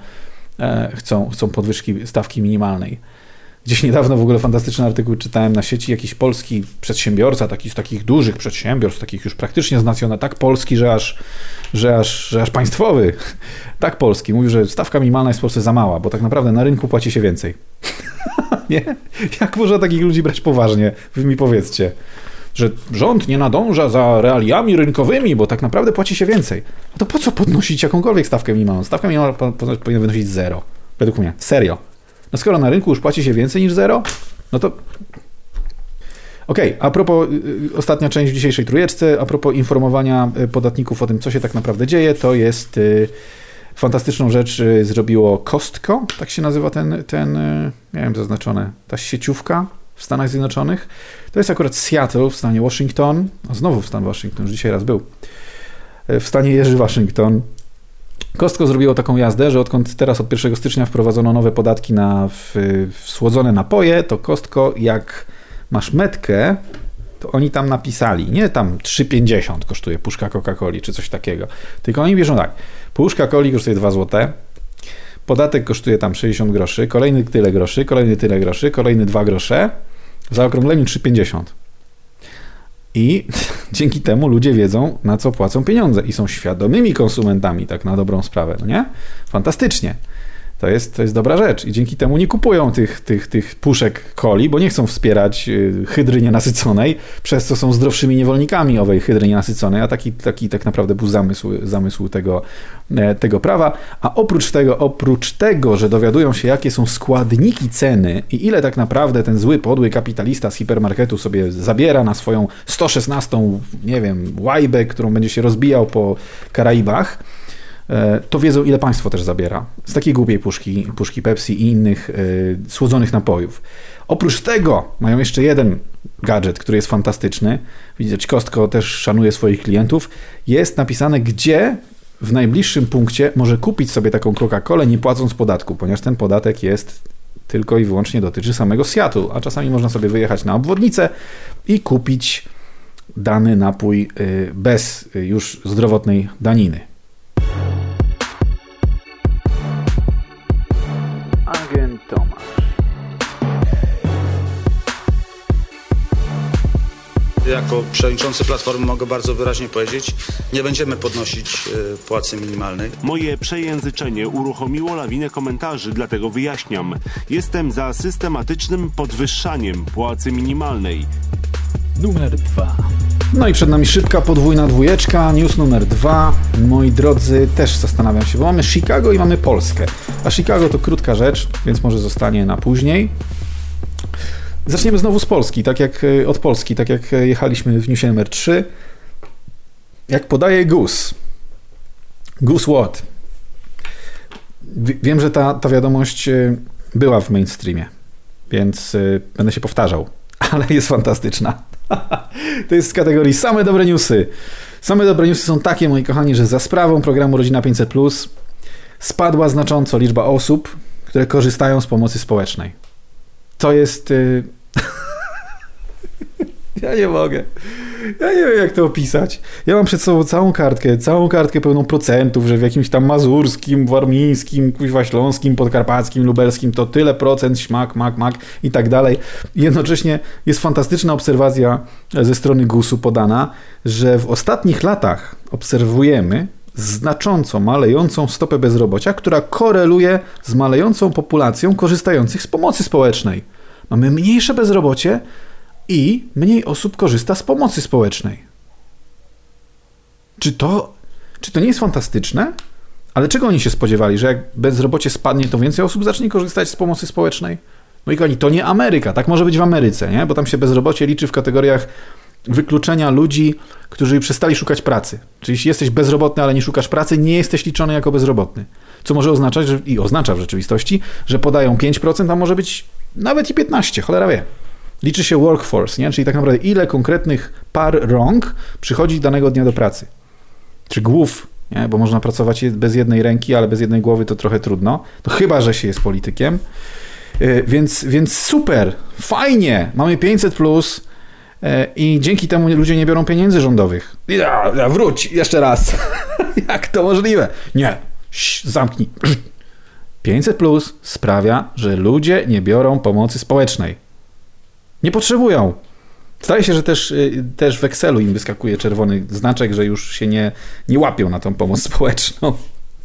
podwyżki stawki minimalnej. Gdzieś niedawno w ogóle fantastyczny artykuł czytałem na sieci, jakiś polski przedsiębiorca, z takich dużych przedsiębiorstw, takich już praktycznie znacjonych, tak polski, że aż państwowy, tak polski, mówił, że stawka minimalna jest w Polsce za mała, bo tak naprawdę na rynku płaci się więcej. Nie? Jak można takich ludzi brać poważnie? Wy mi powiedzcie, że rząd nie nadąża za realiami rynkowymi, bo tak naprawdę płaci się więcej. No to po co podnosić jakąkolwiek stawkę minimalną? Stawka minimalna powinna wynosić 0. Według mnie. Serio. No skoro na rynku już płaci się więcej niż 0, no to... Okej, a propos, ostatnia część w dzisiejszej trójeczce, a propos informowania podatników o tym, co się tak naprawdę dzieje, to jest fantastyczną rzecz zrobiło Costco, tak się nazywa miałem zaznaczone, ta sieciówka w Stanach Zjednoczonych. To jest akurat Seattle w stanie Washington, a znowu w stan Waszyngton, już dzisiaj raz był, w stanie Jerzy Waszyngton. Costco zrobiło taką jazdę, że odkąd teraz od 1 stycznia wprowadzono nowe podatki na słodzone napoje, to Costco, jak masz metkę, to oni tam napisali, nie tam 3,50 kosztuje puszka Coca-Coli czy coś takiego, tylko oni bierzą tak, puszka coli kosztuje 2 zł, podatek kosztuje tam 60 groszy, kolejny tyle groszy, kolejny tyle groszy, kolejny 2 grosze, w zaokrągleniu 3,50. I dzięki temu ludzie wiedzą, na co płacą pieniądze i są świadomymi konsumentami, tak na dobrą sprawę, no nie? Fantastycznie. To jest dobra rzecz i dzięki temu nie kupują tych puszek coli, bo nie chcą wspierać hydry nienasyconej, przez co są zdrowszymi niewolnikami owej hydry nienasyconej, a taki tak naprawdę był zamysł tego prawa. A oprócz tego, że dowiadują się, jakie są składniki ceny i ile tak naprawdę ten zły, podły kapitalista z hipermarketu sobie zabiera na swoją 116, nie wiem, łajbę, którą będzie się rozbijał po Karaibach, to wiedzą, ile państwo też zabiera z takiej głupiej puszki Pepsi i innych słodzonych napojów. Oprócz tego mają jeszcze jeden gadżet, który jest fantastyczny. Widzicie, Costco też szanuje swoich klientów. Jest napisane, gdzie w najbliższym punkcie może kupić sobie taką Coca-Colę, nie płacąc podatku, ponieważ ten podatek jest tylko i wyłącznie dotyczy samego Seattle, a czasami można sobie wyjechać na obwodnicę i kupić dany napój bez już zdrowotnej daniny.
Agent Tomasz.
Jako przewodniczący Platformy mogę bardzo wyraźnie powiedzieć, nie będziemy podnosić płacy minimalnej.
Moje przejęzyczenie uruchomiło lawinę komentarzy, dlatego wyjaśniam. Jestem za systematycznym podwyższaniem płacy minimalnej.
Numer 2. No i przed nami szybka podwójna dwójeczka, news numer 2. Moi drodzy, też zastanawiam się, bo mamy Chicago i mamy Polskę. A Chicago to krótka rzecz, więc może zostanie na później. Zaczniemy znowu z Polski, od Polski, tak jak jechaliśmy w newsie numer 3. Jak podaje GUS. GUS what? Wiem, że ta wiadomość była w mainstreamie, więc będę się powtarzał, ale jest fantastyczna. To jest z kategorii same dobre newsy. Same dobre newsy są takie, moi kochani, że za sprawą programu Rodzina 500+ spadła znacząco liczba osób, które korzystają z pomocy społecznej. To jest... Ja nie mogę. Ja nie wiem, jak to opisać. Ja mam przed sobą całą kartkę pełną procentów, że w jakimś tam mazurskim, warmińskim, kuźwa śląskim, podkarpackim, lubelskim to tyle procent, śmak, mak i tak dalej. Jednocześnie jest fantastyczna obserwacja ze strony GUS-u podana, że w ostatnich latach obserwujemy znacząco malejącą stopę bezrobocia, która koreluje z malejącą populacją korzystających z pomocy społecznej. Mamy mniejsze bezrobocie i mniej osób korzysta z pomocy społecznej. Czy to nie jest fantastyczne? Ale czego oni się spodziewali? Że jak bezrobocie spadnie, to więcej osób zacznie korzystać z pomocy społecznej? No i kochani, to nie Ameryka. Tak może być w Ameryce, nie? Bo tam się bezrobocie liczy w kategoriach wykluczenia ludzi, którzy przestali szukać pracy. Czyli jeśli jesteś bezrobotny, ale nie szukasz pracy, nie jesteś liczony jako bezrobotny. Co może oznaczać, i oznacza w rzeczywistości, że podają 5%, a może być nawet i 15%, cholera wie. Liczy się workforce, nie? Czyli tak naprawdę ile konkretnych par rąk przychodzi danego dnia do pracy. Czy głów, nie? Bo można pracować bez jednej ręki, ale bez jednej głowy to trochę trudno. To chyba, że się jest politykiem. Więc super, fajnie, mamy 500+, i dzięki temu ludzie nie biorą pieniędzy rządowych. Wróć jeszcze raz. Jak to możliwe? Nie, zamknij. 500+ sprawia, że ludzie nie biorą pomocy społecznej. Nie potrzebują. Zdaje się, że też w Excelu im wyskakuje czerwony znaczek, że już się nie łapią na tą pomoc społeczną.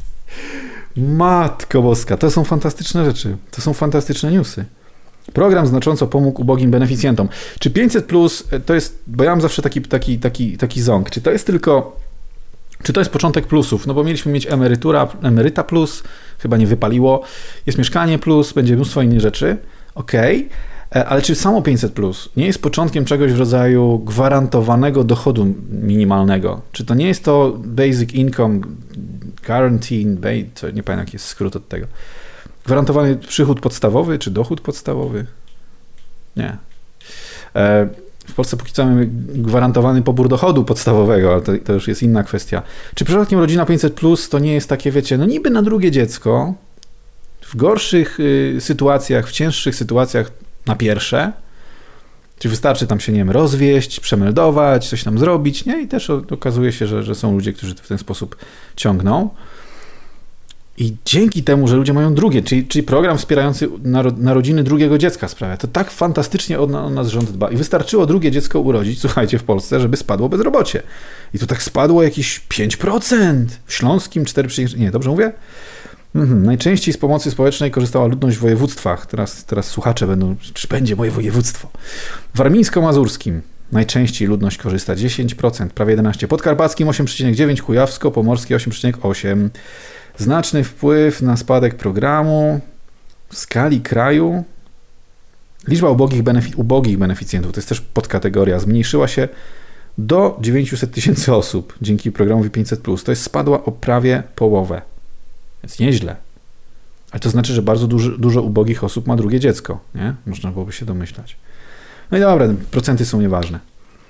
Matko boska, to są fantastyczne rzeczy. To są fantastyczne newsy. Program znacząco pomógł ubogim beneficjentom. Czy 500+ to jest, bo ja mam zawsze taki ząg, czy to jest początek plusów? No bo mieliśmy mieć emeryta plus, chyba nie wypaliło, jest mieszkanie plus, będzie mnóstwo innych rzeczy, okej. Ale czy samo 500+ nie jest początkiem czegoś w rodzaju gwarantowanego dochodu minimalnego? Czy to nie jest to basic income, guaranteed, nie pamiętam jaki jest skrót od tego. Gwarantowany przychód podstawowy, czy dochód podstawowy? Nie. W Polsce póki co mamy gwarantowany pobór dochodu podstawowego, ale to już jest inna kwestia. Czy przypadkiem rodzina 500+ to nie jest takie, wiecie, no niby na drugie dziecko, w gorszych sytuacjach, w cięższych sytuacjach na pierwsze, czy wystarczy tam się, nie wiem, rozwieść, przemeldować, coś tam zrobić, nie? I też okazuje się, że są ludzie, którzy w ten sposób ciągną. I dzięki temu, że ludzie mają drugie, czyli program wspierający narodziny drugiego dziecka sprawia, to tak fantastycznie o nas rząd dba. I wystarczyło drugie dziecko urodzić, słuchajcie, w Polsce, żeby spadło bezrobocie. I to tak spadło jakieś 5%. W Śląskim 4%. Nie, dobrze mówię? Najczęściej z pomocy społecznej korzystała ludność w województwach. Teraz słuchacze będą, czy będzie moje województwo? W warmińsko-mazurskim najczęściej ludność korzysta 10%, prawie 11%. Podkarpackim 8,9%, kujawsko-pomorskie 8,8%. Znaczny wpływ na spadek programu w skali kraju. Liczba ubogich beneficjentów, to jest też podkategoria, zmniejszyła się do 900 000 osób dzięki programowi 500+. To jest spadła o prawie połowę. Więc nieźle. Ale to znaczy, że bardzo dużo ubogich osób ma drugie dziecko. Nie? Można byłoby się domyślać. No i dobra, procenty są nieważne.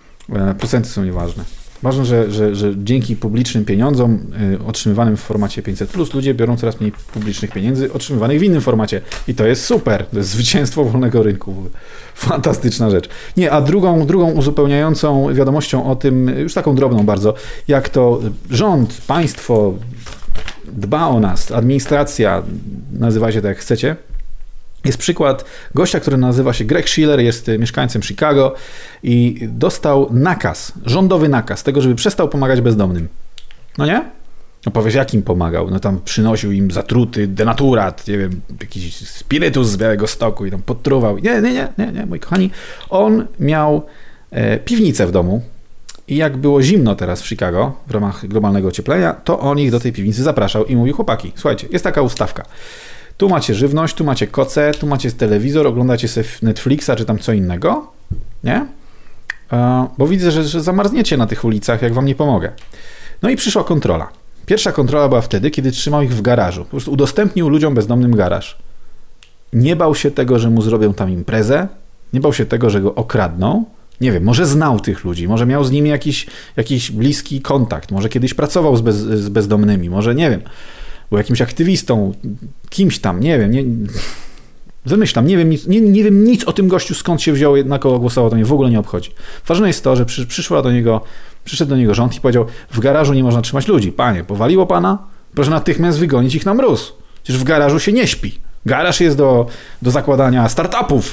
Ważne, że dzięki publicznym pieniądzom otrzymywanym w formacie 500+, ludzie biorą coraz mniej publicznych pieniędzy otrzymywanych w innym formacie. I to jest super. To jest zwycięstwo wolnego rynku. Fantastyczna rzecz. Nie, a drugą uzupełniającą wiadomością o tym, już taką drobną bardzo, jak to rząd, państwo dba o nas, administracja, nazywajcie tak jak chcecie. Jest przykład gościa, który nazywa się Greg Schiller, jest mieszkańcem Chicago i dostał rządowy nakaz tego, żeby przestał pomagać bezdomnym. No nie? No powiesz, jak im pomagał? No tam przynosił im zatruty, denaturat, nie wiem, jakiś spirytus z Białegostoku i tam podtruwał. Nie, moi kochani. On miał piwnicę w domu i jak było zimno teraz w Chicago w ramach globalnego ocieplenia, to on ich do tej piwnicy zapraszał i mówił: chłopaki, słuchajcie, jest taka ustawka. Tu macie żywność, tu macie koce, tu macie telewizor, oglądacie sobie Netflixa czy tam co innego, nie? Bo widzę, że zamarzniecie na tych ulicach, jak wam nie pomogę. No i przyszła kontrola. Pierwsza kontrola była wtedy, kiedy trzymał ich w garażu. Po prostu udostępnił ludziom bezdomnym garaż. Nie bał się tego, że mu zrobią tam imprezę, nie bał się tego, że go okradną. Nie wiem, może znał tych ludzi, może miał z nimi jakiś bliski kontakt, może kiedyś pracował z bezdomnymi, może nie wiem, był jakimś aktywistą, kimś tam, nie wiem. Wymyślam, nie wiem nic o tym gościu, skąd się wziął, na kogo głosował, to mnie w ogóle nie obchodzi. Ważne jest to, że przyszedł do niego rząd i powiedział, w garażu nie można trzymać ludzi. Panie, powaliło pana? Proszę natychmiast wygonić ich na mróz. Przecież w garażu się nie śpi. Garaż jest do zakładania startupów,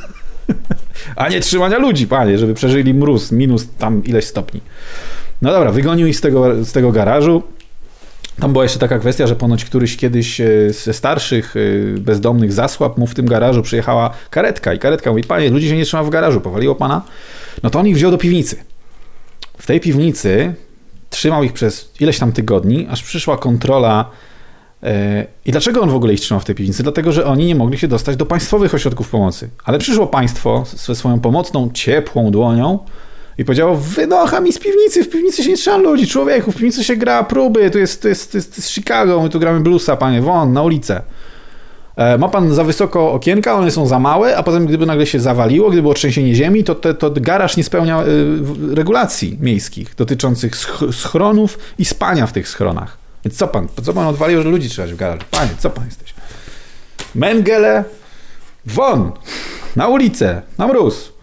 a nie trzymania ludzi, panie, żeby przeżyli mróz, minus tam ileś stopni. No dobra, wygonił ich z tego garażu. Tam była jeszcze taka kwestia, że ponoć któryś kiedyś ze starszych bezdomnych zasłab mu w tym garażu przyjechała karetka i karetka mówi, panie, ludzi się nie trzyma w garażu, powaliło pana? No to on ich wziął do piwnicy. W tej piwnicy trzymał ich przez ileś tam tygodni, aż przyszła kontrola. I dlaczego on w ogóle ich trzymał w tej piwnicy? Dlatego, że oni nie mogli się dostać do państwowych ośrodków pomocy. Ale przyszło państwo ze swoją pomocną, ciepłą dłonią i powiedziało, wynocha mi z piwnicy, w piwnicy się nie trzyma ludzi, człowieku, w piwnicy się gra próby, to jest Chicago, my tu gramy bluesa, panie, won, na ulicę. Ma pan za wysoko okienka, one są za małe, a potem gdyby nagle się zawaliło, gdyby było trzęsienie ziemi, to garaż nie spełnia regulacji miejskich dotyczących schronów i spania w tych schronach. Więc co pan odwalił, że ludzi trzeba w garażu? Panie, co pan jesteś? Mengele, won, na ulicę, na mróz.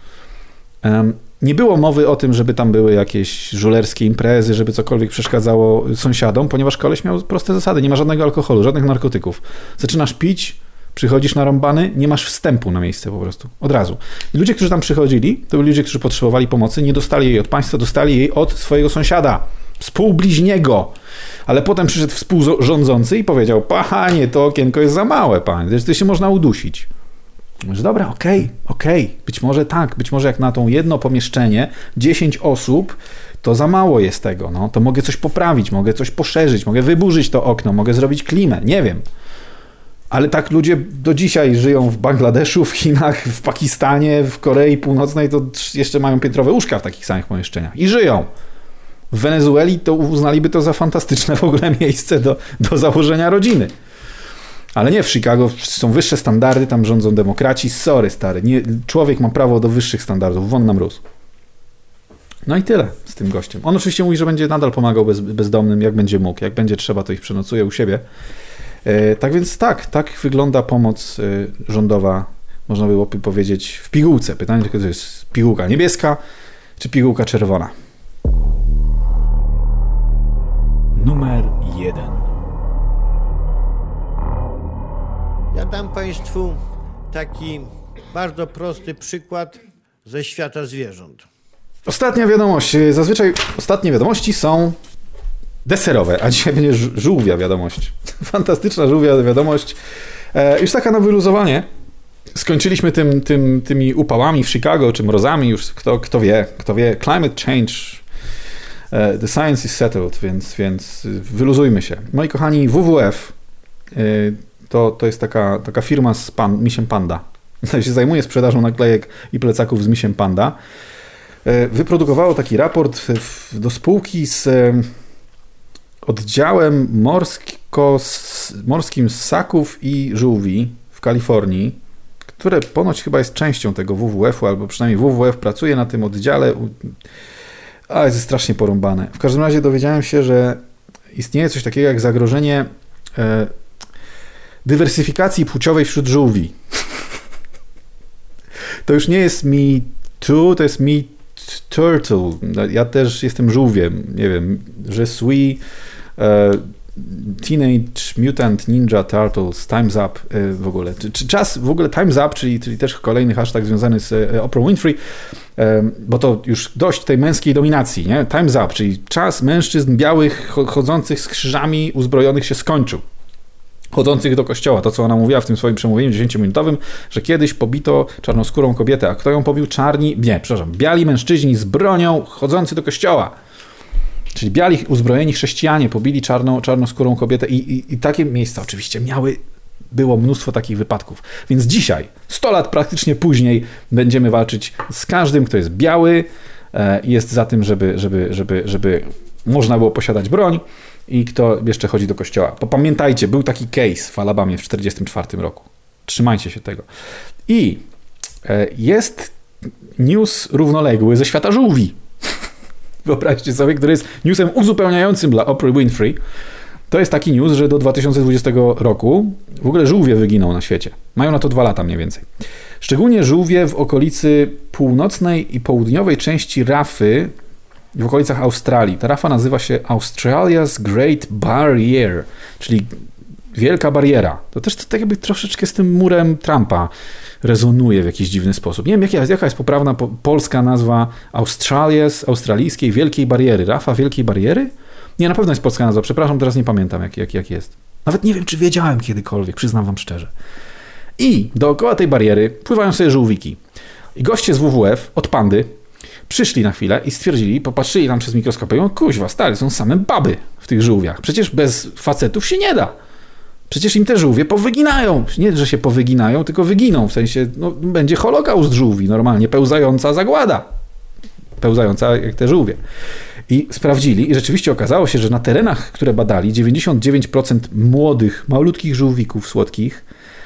Nie było mowy o tym, żeby tam były jakieś żulerskie imprezy, żeby cokolwiek przeszkadzało sąsiadom, ponieważ koleś miał proste zasady. Nie ma żadnego alkoholu, żadnych narkotyków. Zaczynasz pić, przychodzisz narąbany, nie masz wstępu na miejsce po prostu. Od razu. I ludzie, którzy tam przychodzili, to byli ludzie, którzy potrzebowali pomocy, nie dostali jej od państwa, dostali jej od swojego sąsiada, współbliźniego. Ale potem przyszedł współrządzący i powiedział, panie, to okienko jest za małe, panie, to się można udusić. Mówisz, dobra, okej, być może tak, być może jak na tą jedno pomieszczenie 10 osób, to za mało jest tego, no, to mogę coś poprawić, mogę coś poszerzyć, mogę wyburzyć to okno, mogę zrobić klimę, nie wiem. Ale tak ludzie do dzisiaj żyją w Bangladeszu, w Chinach, w Pakistanie, w Korei Północnej, to jeszcze mają piętrowe łóżka w takich samych pomieszczeniach i żyją. W Wenezueli to uznaliby to za fantastyczne w ogóle miejsce do założenia rodziny. Ale nie, w Chicago są wyższe standardy, tam rządzą demokraci. Sorry, stary, człowiek ma prawo do wyższych standardów, won na mróz. No i tyle z tym gościem. On oczywiście mówi, że będzie nadal pomagał bezdomnym, jak będzie mógł. Jak będzie trzeba, to ich przenocuje u siebie. Tak więc tak wygląda pomoc rządowa, można byłoby powiedzieć, w pigułce. Pytanie tylko, to jest pigułka niebieska czy pigułka czerwona?
Numer 1.
Ja dam Państwu taki bardzo prosty przykład ze świata zwierząt.
Ostatnia wiadomość. Zazwyczaj ostatnie wiadomości są deserowe, a dzisiaj będzie żółwia wiadomość. Fantastyczna żółwia wiadomość. Już taka na wyluzowanie. Skończyliśmy tymi upałami w Chicago, czy mrozami, już kto wie. Climate change, the science is settled, więc wyluzujmy się. Moi kochani, WWF to jest taka firma z misiem Panda. która się zajmuje sprzedażą naklejek i plecaków z misiem Panda. Wyprodukowało taki raport do spółki z oddziałem morskim ssaków i żółwi w Kalifornii, które ponoć chyba jest częścią tego WWF-u, albo przynajmniej WWF pracuje na tym oddziale. A jest strasznie porąbane. W każdym razie dowiedziałem się, że istnieje coś takiego jak zagrożenie dywersyfikacji płciowej wśród żółwi. To już nie jest Me Too, to jest Me Turtle. Ja też jestem żółwiem. Nie wiem, je suis Teenage Mutant Ninja Turtles, Time's Up w ogóle. Czas w ogóle Time's Up, czyli też kolejny hashtag związany z Oprah Winfrey, bo to już dość tej męskiej dominacji, nie? Time's Up, czyli czas mężczyzn białych, chodzących z krzyżami, uzbrojonych się skończył. Chodzących do kościoła. To, co ona mówiła w tym swoim przemówieniu 10-minutowym, że kiedyś pobito czarnoskórą kobietę. A kto ją pobił? Biali mężczyźni z bronią chodzący do kościoła. Czyli biali uzbrojeni chrześcijanie pobili czarnoskórą kobietę i takie miejsca oczywiście było mnóstwo takich wypadków. Więc dzisiaj, 100 lat praktycznie później, będziemy walczyć z każdym, kto jest biały i jest za tym, żeby można było posiadać broń i kto jeszcze chodzi do kościoła. Bo pamiętajcie, był taki case w Alabamie w 1944 roku. Trzymajcie się tego. I jest news równoległy ze świata żółwi. Wyobraźcie sobie, który jest newsem uzupełniającym dla Oprah Winfrey. To jest taki news, że do 2020 roku W ogóle żółwie wyginą na świecie. Mają na to 2 lata mniej więcej. Szczególnie żółwie w okolicy północnej i południowej części rafy, w okolicach Australii. Ta rafa nazywa się Australia's Great Barrier, czyli Wielka Bariera. To też tak jakby troszeczkę z tym murem Trumpa rezonuje w jakiś dziwny sposób. Nie wiem, jaka jest poprawna polska nazwa australijskiej Wielkiej Bariery. Rafa Wielkiej Bariery? Nie, na pewno jest polska nazwa. Przepraszam, teraz nie pamiętam, jak jest. Nawet nie wiem, czy wiedziałem kiedykolwiek, przyznam wam szczerze. I dookoła tej bariery pływają sobie żółwiki. I goście z WWF od Pandy przyszli na chwilę i stwierdzili, popatrzyli tam przez mikroskop i mówią, kuźwa, stary, są same baby w tych żółwiach. Przecież bez facetów się nie da. Przecież im te żółwie powyginają. Nie, że się powyginają, tylko wyginą. W sensie, no, będzie holokaust żółwi, normalnie pełzająca zagłada. Pełzająca jak te żółwie. I sprawdzili i rzeczywiście okazało się, że na terenach, które badali, 99% młodych, malutkich żółwików słodkich,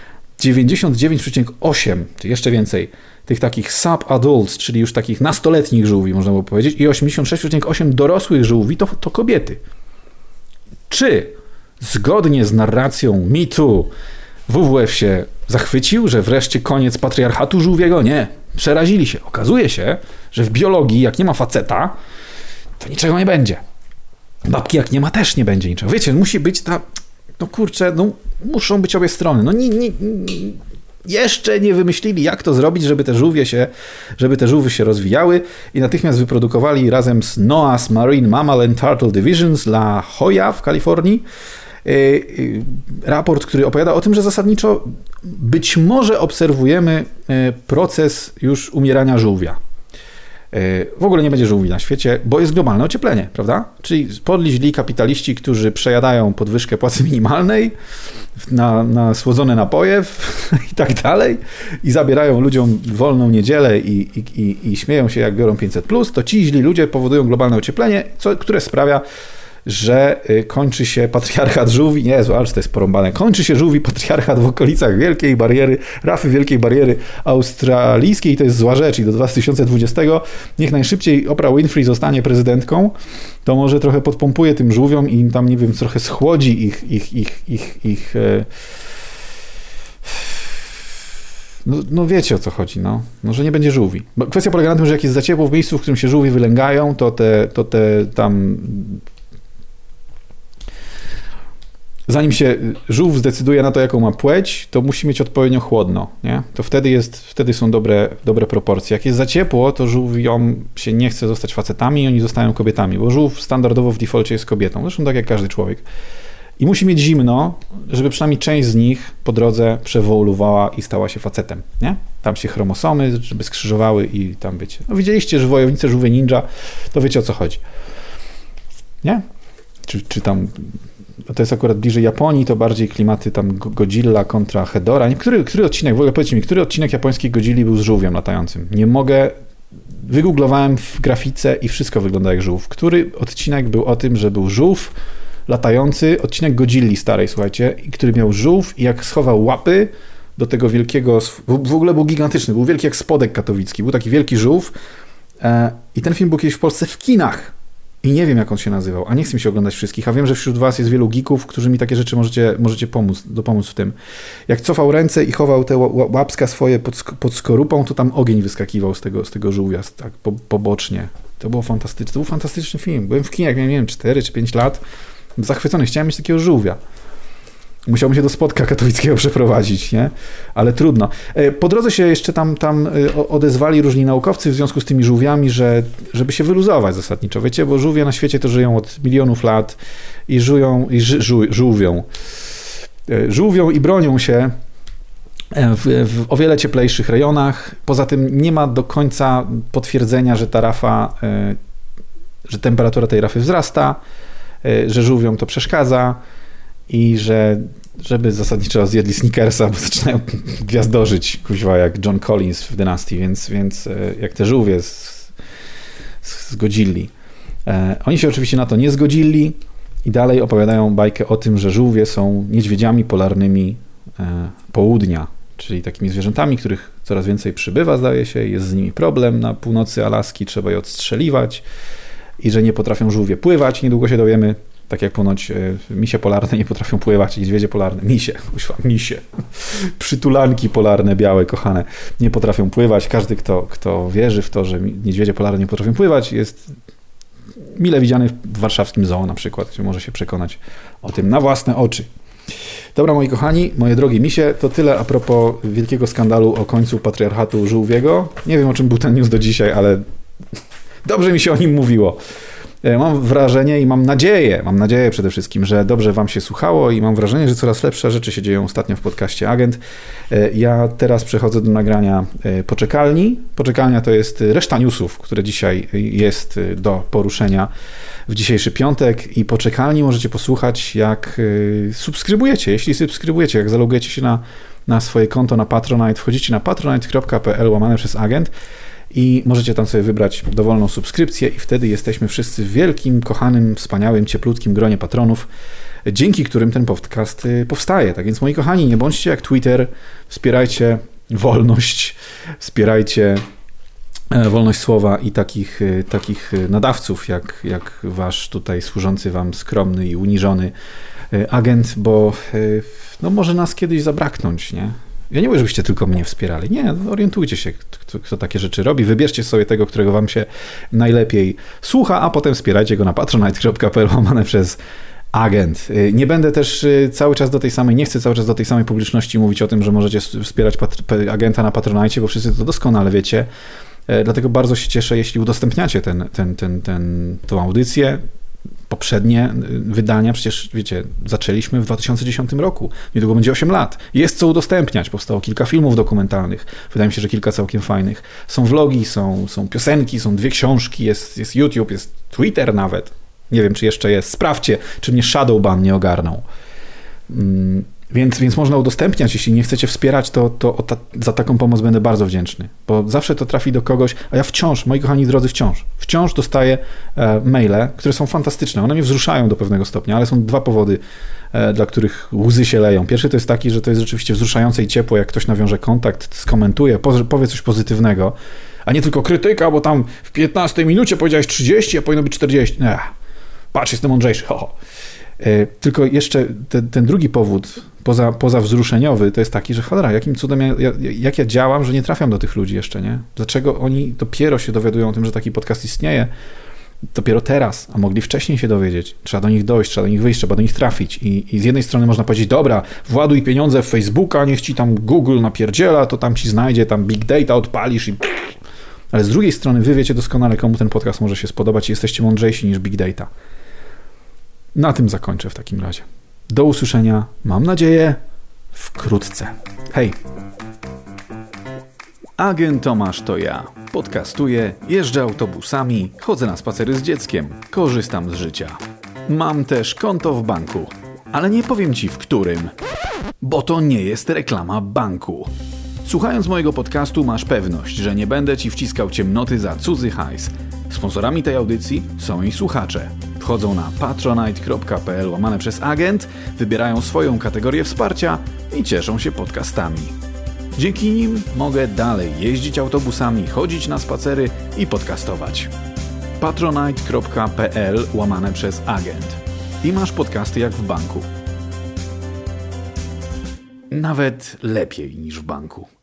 99,8, czy jeszcze więcej, tych takich sub-adults, czyli już takich nastoletnich żółwi, można by powiedzieć, i 86,8 dorosłych żółwi to kobiety. Czy zgodnie z narracją Me Too WWF się zachwycił, że wreszcie koniec patriarchatu żółwiego? Nie. Przerazili się. Okazuje się, że w biologii, jak nie ma faceta, to niczego nie będzie. Babki jak nie ma, też nie będzie niczego. Wiecie, musi być ta... No kurczę, no muszą być obie strony. No jeszcze nie wymyślili, jak to zrobić, żeby te żółwy się rozwijały i natychmiast wyprodukowali razem z NOAA's Marine Mammal and Turtle Divisions La Jolla w Kalifornii raport, który opowiada o tym, że zasadniczo być może obserwujemy proces już umierania żółwia. W ogóle nie będzie żółwi na świecie, bo jest globalne ocieplenie, prawda? Czyli podli źli kapitaliści, którzy przejadają podwyżkę płacy minimalnej na słodzone napoje i tak dalej i zabierają ludziom wolną niedzielę i śmieją się, jak biorą 500+, to ci źli ludzie powodują globalne ocieplenie, które sprawia, że kończy się patriarchat żółwi, Jezu, ale to jest porąbane, kończy się żółwi patriarchat w okolicach Wielkiej Bariery, rafy Wielkiej Bariery australijskiej, to jest zła rzecz i do 2020 niech najszybciej Oprah Winfrey zostanie prezydentką, to może trochę podpompuje tym żółwiom i im tam, nie wiem, trochę schłodzi ich no wiecie, o co chodzi, no, że nie będzie żółwi. Bo kwestia polega na tym, że jak jest za ciepło w miejscu, w którym się żółwie wylęgają, to te tam... Zanim się żółw zdecyduje na to, jaką ma płeć, to musi mieć odpowiednio chłodno, nie? To wtedy są dobre proporcje. Jak jest za ciepło, to żółwiom się nie chce zostać facetami i oni zostają kobietami, bo żółw standardowo w defaulcie jest kobietą, zresztą tak jak każdy człowiek. I musi mieć zimno, żeby przynajmniej część z nich po drodze przewoluowała i stała się facetem, nie? Tam się chromosomy, żeby skrzyżowały i tam wiecie. No widzieliście, że Wojownicy Żółwie Ninja, to wiecie, o co chodzi. Nie? Czy tam... To jest akurat bliżej Japonii, to bardziej klimaty tam Godzilla kontra Hedora. Który odcinek, w ogóle powiedzcie mi, który odcinek japońskiej Godzilli był z żółwiem latającym? Nie mogę... Wygooglowałem w grafice i wszystko wygląda jak żółw. Który odcinek był o tym, że był żółw latający, odcinek Godzilli starej, słuchajcie, i który miał żółw i jak schował łapy do tego wielkiego... W ogóle był gigantyczny, był wielki jak Spodek katowicki, był taki wielki żółw i ten film był kiedyś w Polsce w kinach. I nie wiem, jak on się nazywał, a nie chcę mi się oglądać wszystkich, a wiem, że wśród was jest wielu geeków, którzy mi takie rzeczy możecie dopomóc w tym. Jak cofał ręce i chował te łapska swoje pod skorupą, to tam ogień wyskakiwał z tego żółwia, tak pobocznie. To było fantastyczne. To był fantastyczny film. Byłem w kinie, jak miałem, nie wiem, 4 czy 5 lat. Zachwycony. Chciałem mieć takiego żółwia. Musiałbym się do Spodka katowickiego przeprowadzić, nie? Ale trudno. Po drodze się jeszcze tam odezwali różni naukowcy w związku z tymi żółwiami, żeby się wyluzować zasadniczo, wiecie, bo żółwie na świecie to żyją od milionów lat i żółwią i bronią się w o wiele cieplejszych rejonach. Poza tym nie ma do końca potwierdzenia, że ta rafa, że temperatura tej rafy wzrasta, że żółwiom to przeszkadza i żeby zasadniczo zjedli Snickersa, bo zaczynają gwiazdożyć, kuźwa, jak John Collins w Dynastii, więc jak te żółwie z Godzilli. Oni się oczywiście na to nie zgodzili i dalej opowiadają bajkę o tym, że żółwie są niedźwiedziami polarnymi południa, czyli takimi zwierzętami, których coraz więcej przybywa, zdaje się, jest z nimi problem na północy Alaski, trzeba je odstrzeliwać i że nie potrafią żółwie pływać. Niedługo się dowiemy, Tak jak ponoć misie polarne nie potrafią pływać, niedźwiedzie polarne, misie, przytulanki polarne, białe, kochane, nie potrafią pływać. Każdy, kto wierzy w to, że niedźwiedzie polarne nie potrafią pływać, jest mile widziany w warszawskim zoo na przykład, gdzie może się przekonać o tym na własne oczy. Dobra, moi kochani, moje drogie misie, to tyle a propos wielkiego skandalu o końcu patriarchatu żółwiego. Nie wiem, o czym był ten news do dzisiaj, ale dobrze mi się o nim mówiło. Mam wrażenie i mam nadzieję przede wszystkim, że dobrze wam się słuchało i mam wrażenie, że coraz lepsze rzeczy się dzieją ostatnio w podcaście Agent. Ja teraz przechodzę do nagrania Poczekalni. Poczekalnia to jest reszta newsów, które dzisiaj jest do poruszenia w dzisiejszy piątek i Poczekalni możecie posłuchać, jak subskrybujecie. Jeśli subskrybujecie, jak zalogujecie się na swoje konto na Patronite, wchodzicie na patronite.pl/agent i możecie tam sobie wybrać dowolną subskrypcję i wtedy jesteśmy wszyscy w wielkim, kochanym, wspaniałym, cieplutkim gronie patronów, dzięki którym ten podcast powstaje. Tak więc, moi kochani, nie bądźcie jak Twitter, wspierajcie wolność, wspierajcie wolność słowa i takich nadawców, jak wasz tutaj służący wam skromny i uniżony agent, bo no może nas kiedyś zabraknąć, nie? Ja nie mówię, żebyście tylko mnie wspierali. Nie, orientujcie się, kto takie rzeczy robi. Wybierzcie sobie tego, którego wam się najlepiej słucha, a potem wspierajcie go na patronite.pl/agent. Nie będę też nie chcę cały czas do tej samej publiczności mówić o tym, że możecie wspierać agenta na Patronite, bo wszyscy to doskonale wiecie. Dlatego bardzo się cieszę, jeśli udostępniacie tą audycję. Poprzednie wydania, przecież wiecie, zaczęliśmy w 2010 roku. Niedługo będzie 8 lat. Jest co udostępniać. Powstało kilka filmów dokumentalnych. Wydaje mi się, że kilka całkiem fajnych. Są vlogi, są piosenki, są 2 książki, jest YouTube, jest Twitter nawet. Nie wiem, czy jeszcze jest. Sprawdźcie, czy mnie Shadowban nie ogarnął. Więc można udostępniać. Jeśli nie chcecie wspierać, to za taką pomoc będę bardzo wdzięczny, bo zawsze to trafi do kogoś, a ja wciąż, moi kochani drodzy, wciąż dostaję maile, które są fantastyczne. One mnie wzruszają do pewnego stopnia, ale są 2 powody, dla których łzy się leją. Pierwszy to jest taki, że to jest rzeczywiście wzruszające i ciepło, jak ktoś nawiąże kontakt, skomentuje, powie coś pozytywnego, a nie tylko krytyka, bo tam w 15 minucie powiedziałeś 30, a powinno być 40. Patrz, jestem mądrzejszy. Tylko jeszcze ten drugi powód, poza wzruszeniowy, to jest taki, że cholera, jakim cudem jak ja działam, że nie trafiam do tych ludzi jeszcze, nie? Dlaczego oni dopiero się dowiadują o tym, że taki podcast istnieje dopiero teraz, a mogli wcześniej się dowiedzieć. Trzeba do nich dojść, trzeba do nich wyjść, trzeba do nich trafić. I z jednej strony można powiedzieć, dobra, właduj pieniądze w Facebooka, niech ci tam Google napierdziela, to tam ci znajdzie, tam big data odpalisz i... Ale z drugiej strony wy wiecie doskonale, komu ten podcast może się spodobać i jesteście mądrzejsi niż big data. Na tym zakończę w takim razie. Do usłyszenia, mam nadzieję, wkrótce. Hej! Agent Tomasz to ja. Podcastuję, jeżdżę autobusami, chodzę na spacery z dzieckiem, korzystam z życia. Mam też konto w banku, ale nie powiem ci w którym, bo to nie jest reklama banku. Słuchając mojego podcastu masz pewność, że nie będę ci wciskał ciemnoty za cudzy hajs. Sponsorami tej audycji są jej słuchacze. Wchodzą na patronite.pl/agent, wybierają swoją kategorię wsparcia i cieszą się podcastami. Dzięki nim mogę dalej jeździć autobusami, chodzić na spacery i podcastować. patronite.pl/agent. I masz podcasty jak w banku. Nawet lepiej niż w banku.